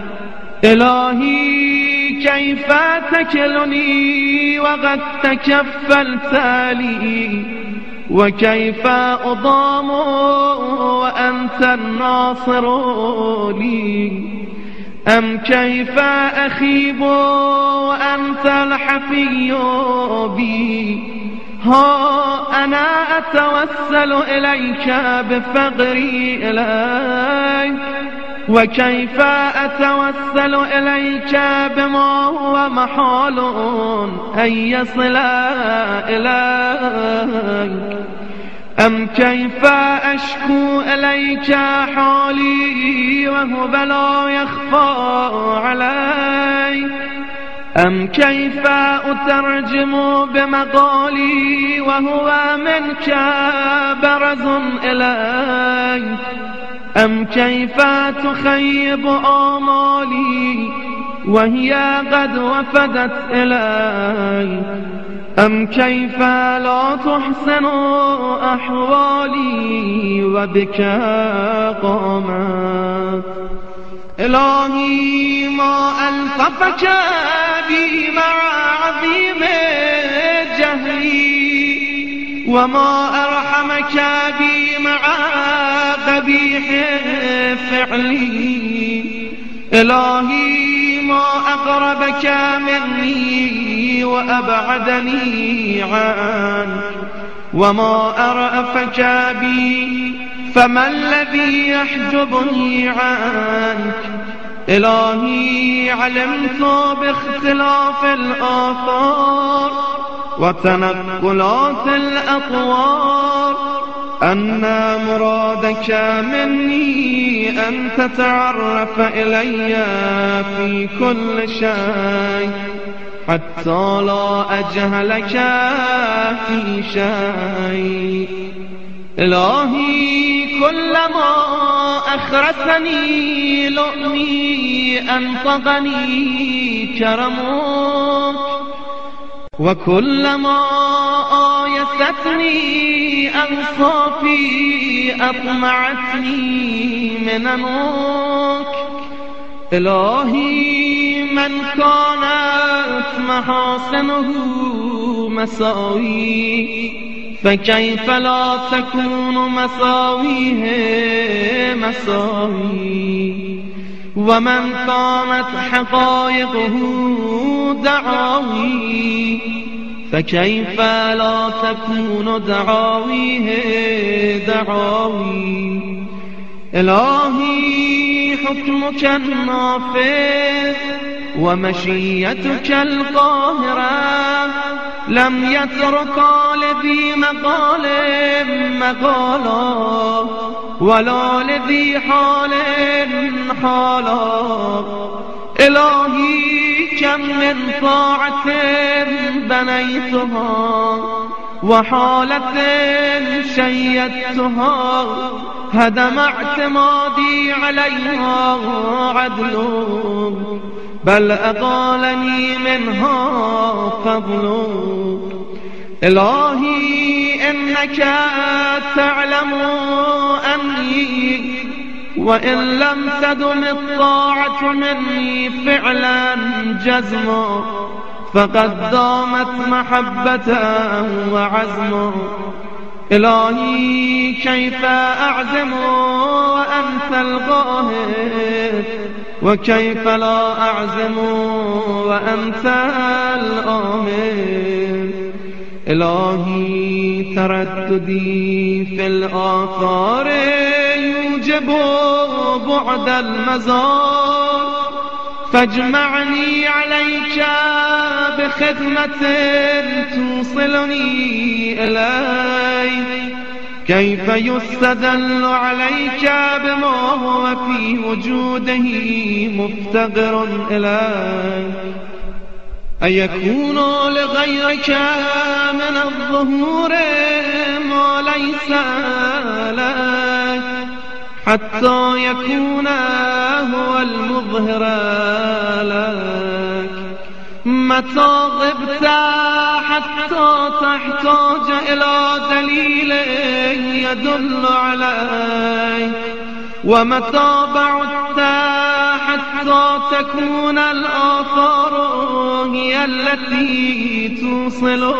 S2: إلهي كيف تكلني وقد تكفلت لي، وكيف أضام وأنت الناصر لي، أم كيف أخيب وأنت الحفي بي. ها أنا أتوسل إليك بفقري إليك، وكيف أتوسل إليك بما هو محال أن يصل إليك. أم كيف أشكو إليك حالي وهو لا يخفى علي، أم كيف أترجم بمقالي وهو منك برز إلي، أم كيف تخيب آمالي وهي قد وفدت إلي، أم كيف لا تحسن أحوالي وبك قامت. إلهي ما ألطفك بي مع عظيم جهلي، وما أرحمك بي مع قبيح فعلي. إلهي ما أقربك مني وأبعدني عنك، وما أرأفك بي فما الذي يحجبني عنك. إلهي علمت باختلاف الآثار وتنقلات الأطوار أن مرادك مني أن تتعرف إلي في كل شيء حتى لا أجهلك في شيء. إلهي كلما أخرسني لؤمي أنطقني كرمك، وكلما آيستني أنصافي أطمعتني مننك. إلهي من كانت محاسنه مساوي فكيف لا تكون مساويه مساوي، ومن كانت حقائقه دعاوي فكيف لا تكون دعاويه دعاوي. إلهي حكمك النافذ ومشيتك القاهرة لم يتركا لذي مقال مقالا ولا لذي حال حالا. إلهي كم من طاعة بنيتها وحالة شيدتها هدم اعتمادي عليها عدل. بل أطالني منها فضلك. إلهي إنك تعلم أني وإن لم تدم الطاعة مني فعلا جزما فقد دامت محبة وعزم. إلهي كيف أعزم وأنت القاهر وكيف لا أعزم وأنت الآمر. إلهي ترددي في الآثار يوجب بعد المزار فاجمعني عليك بخدمة توصلني إليك. كيف يستدل عليك بما هو في وجوده مفتقر إليك. أن يكون لغيرك من الظهور ما ليس لك حتى يكون هو المظهر لك. متى غبت حتى تحتاج إلى دليل يدل عليك ومتى بعدت حتى تكون الآثار هي التي توصل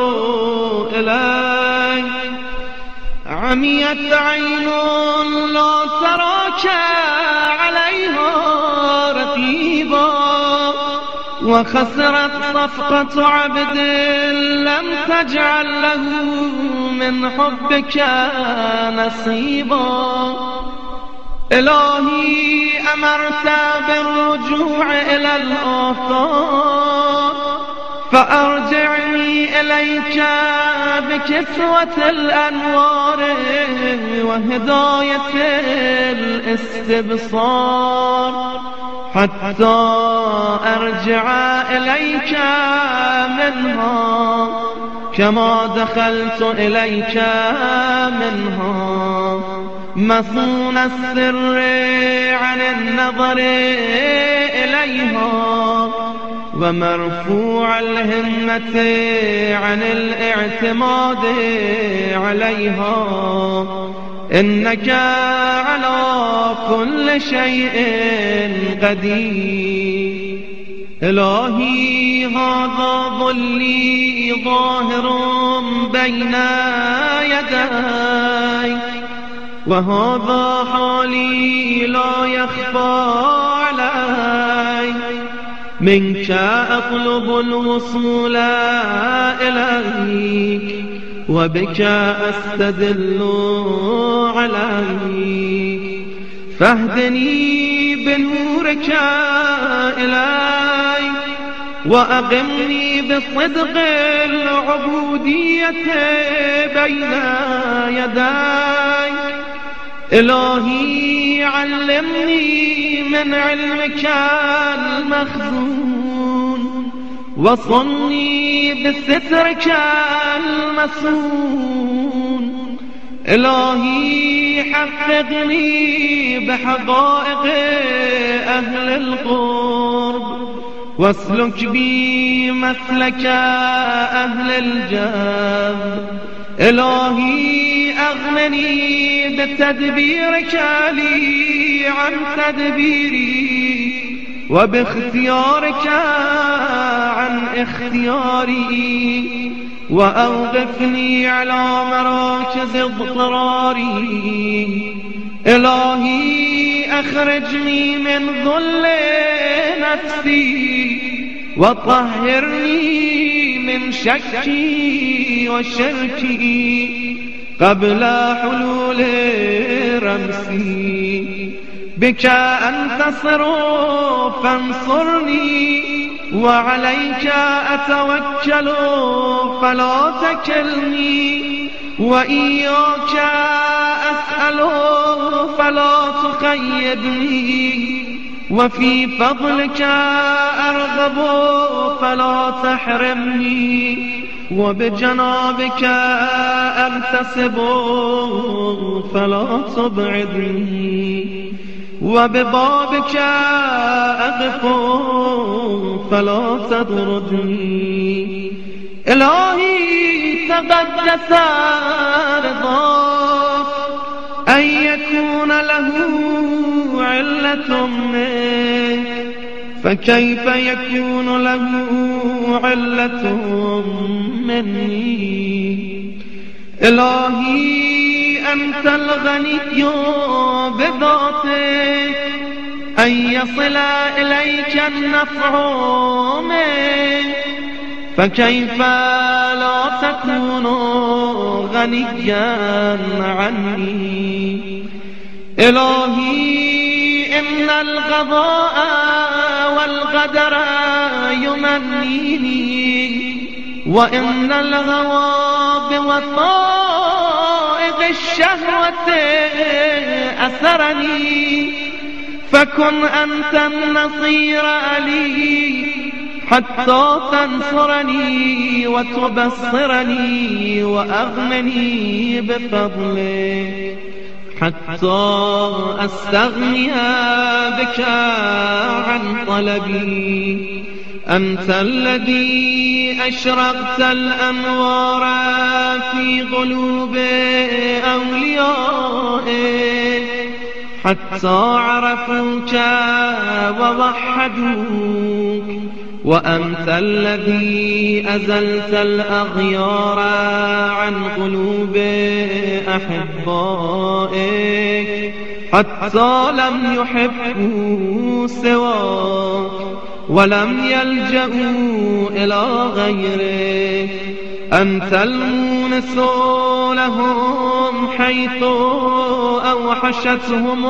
S2: إليك. عميت عين لا تراك عليها رقيبا وخسرت صفقة عبد لم تجعل له من حبك نصيبا. إلهي أمرت بالرجوع إلى الآثار فأرجعني إليك بكسوة الأنوار وهداية الاستبصار حتى أرجع إليك منها كما دخلت إليك منها. مصون السر عن النظر إليها ومرفوع الهمة عن الاعتماد عليها. إنك على كل شيء قدير. إلهي هذا ظلي ظاهر بين يدي وهذا حالي لا يخفى علي. منك أطلب الوصول إليك وبك أستدل عليك. فاهدني بنورك إليك وأقمني بصدق العبودية بين يديك. إلهي علمني من علمك المخزون وصلني بسترك المصون. إلهي حققني بحقائق أهل القرب واسلك بي مسلك أهل الجنب. إلهي أغنني بتدبيرك لي عن تدبيري وباختيارك عن اختياري وأوقفني على مراكز اضطراري. إلهي أخرجني من ظل نفسي وطهرني من شكي وشركي قبل حلول رمسي. بك أنتصر فانصرني وعليك أتوكل فلا تكلني وإياك أسأل فلا تخيبني وفي فضلك أرغب فلا تحرمني وبجنابك أغتسب فلا تبعدني وببابك أقف فلا تطردني. إلهي تقدس رضاك أن يكون له علة منك، فكيف يكون له علة مني؟ إلهي أنت الغني بذاتك أن يصل إليك النفع منك، فكيف لا تكون غنيا عني؟ إلهي إن القضاء والقدر يمنيني، وإن الهوى بوثائق الشهوة أسرني، فكن أنت النصير لي حتى تنصرني وتبصرني وأغنني بفضلك، حتى أستغني بك عن طلبي. أنت الذي أشرقت الأنوار في قلوب أوليائك حتى عرفوك ووحدوك، وأنت الذي أزلت الأغيار عن قلوب أحبائك حتى لم يحبوا سواك ولم يلجأوا إلى غيرك. أنت المونس لهم حيث أوحشتهم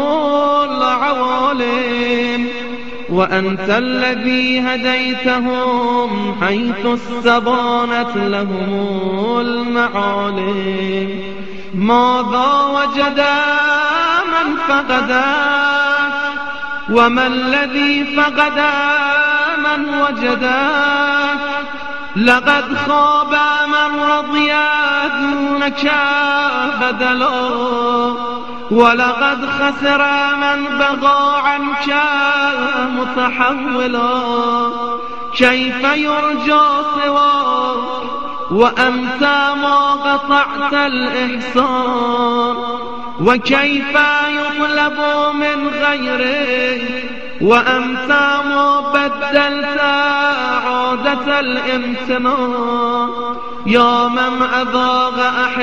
S2: العوالم، وأنت الذي هديتهم حيث استبانت لهم المعالم. ماذا وجد من فقدك، وما الذي فقد من وجدك؟ لقد خاب من رضي دونك بدلا، ولقد خسر من بغى عنك متحولا. كيف يرجى سواك وأنت ما قطعت الإحسان؟ وكيف يطلب من غيرك وأنت ما بدلت عادة الامتنان؟ يا من أذاق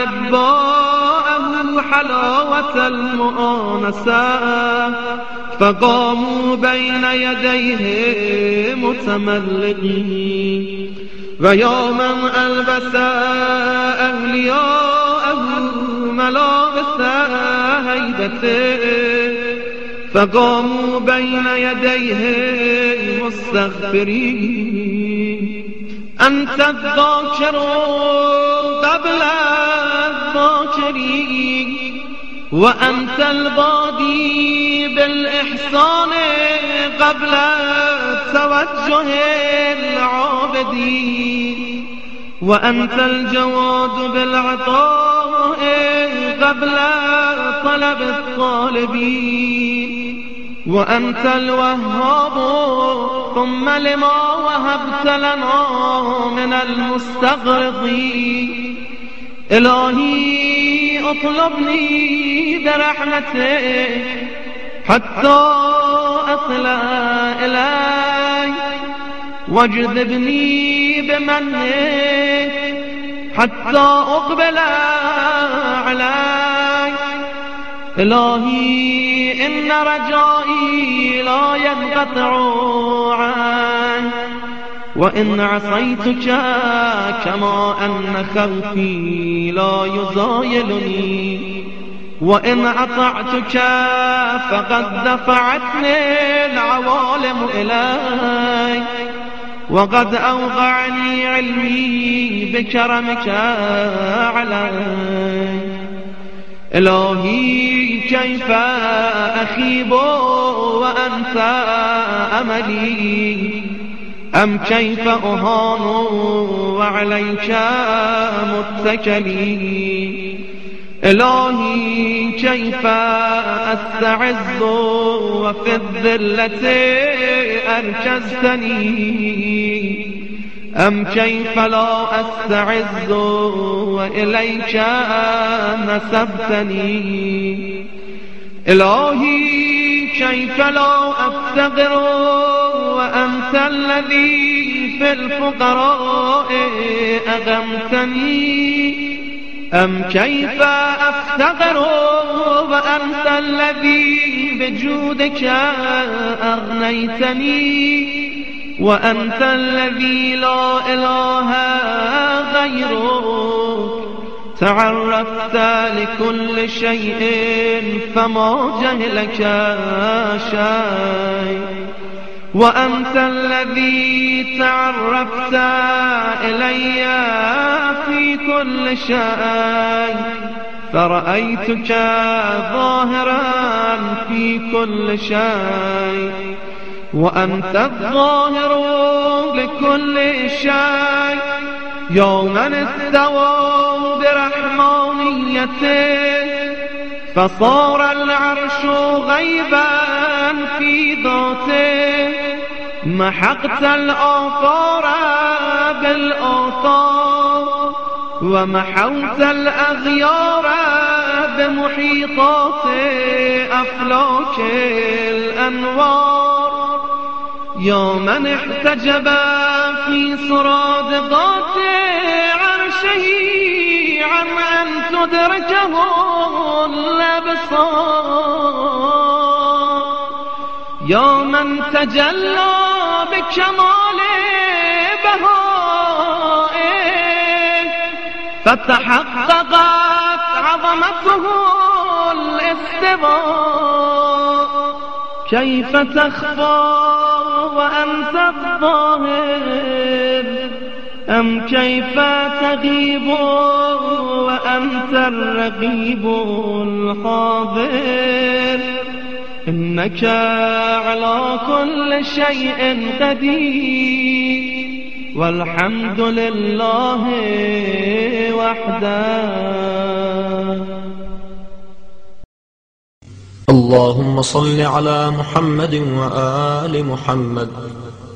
S2: أحباءه حلاوة المؤانسة فقاموا بين يديه متملقين، ويا من ألبس أولياءه ملابس هيبته فقاموا بين يديه مستغفرين. أنت الذاكر قبل الذاكرين، وأنت البادي بالإحسان قبل توجه العابدين، وأنت الجواد بالعطاء قبل طلب الطالبين، وأنت الوهاب ثم لما وهبت لنا من المستغرضين. إلهي اطلبني برحمتك حتى أصل إليك، واجذبني بمنك حتى أقبل عليك. إلهي إن رجائي لا ينقطع عنك، وإن عصيتك كما أن خوفي لا يزايلني، وإن أطعتك فقد دفعتني العوالم إليك، وقد أوقعني علمي بكرمك علي. إلهي كيف أخيب وأنت أملي، أم كيف أهان وعليك متكلي؟ إلهي كيف أستعز وفي الذلة أركزتني، أم كيف لا أستعز وإليك نسبتني. إلهي كيف لا أفتقر وأنت الذي في الفقراء أغمتني، أم كيف أفتقر وأنت الذي بجودك أغنيتني، وأنت الذي لا إله غيرك. تعرفت لكل شيء فما جهلك شيء، وأنت الذي تعرفت إلي في كل شيء، فرأيتك ظاهرا في كل شيء، وأنت الظاهر لكل شيء. يوما استووا برحمانيته فصار العرش غيبا في ذاته، محقت الآثار بالآثار، ومحوت الأغيار بمحيطات أفلاك الأنوار. يا من احتجب في صرادقات عرشه عن أن تدركه الأبصار، يا من تجلى بكمال بهائه فتحققت عظمته الاستواء. كيف تخفى وأنت الظاهر، أم كيف تغيب وأنت الرقيب الحاضر. إنك على كل شيء قدير، والحمد لله وحده.
S1: اللهم صل على محمد وآل محمد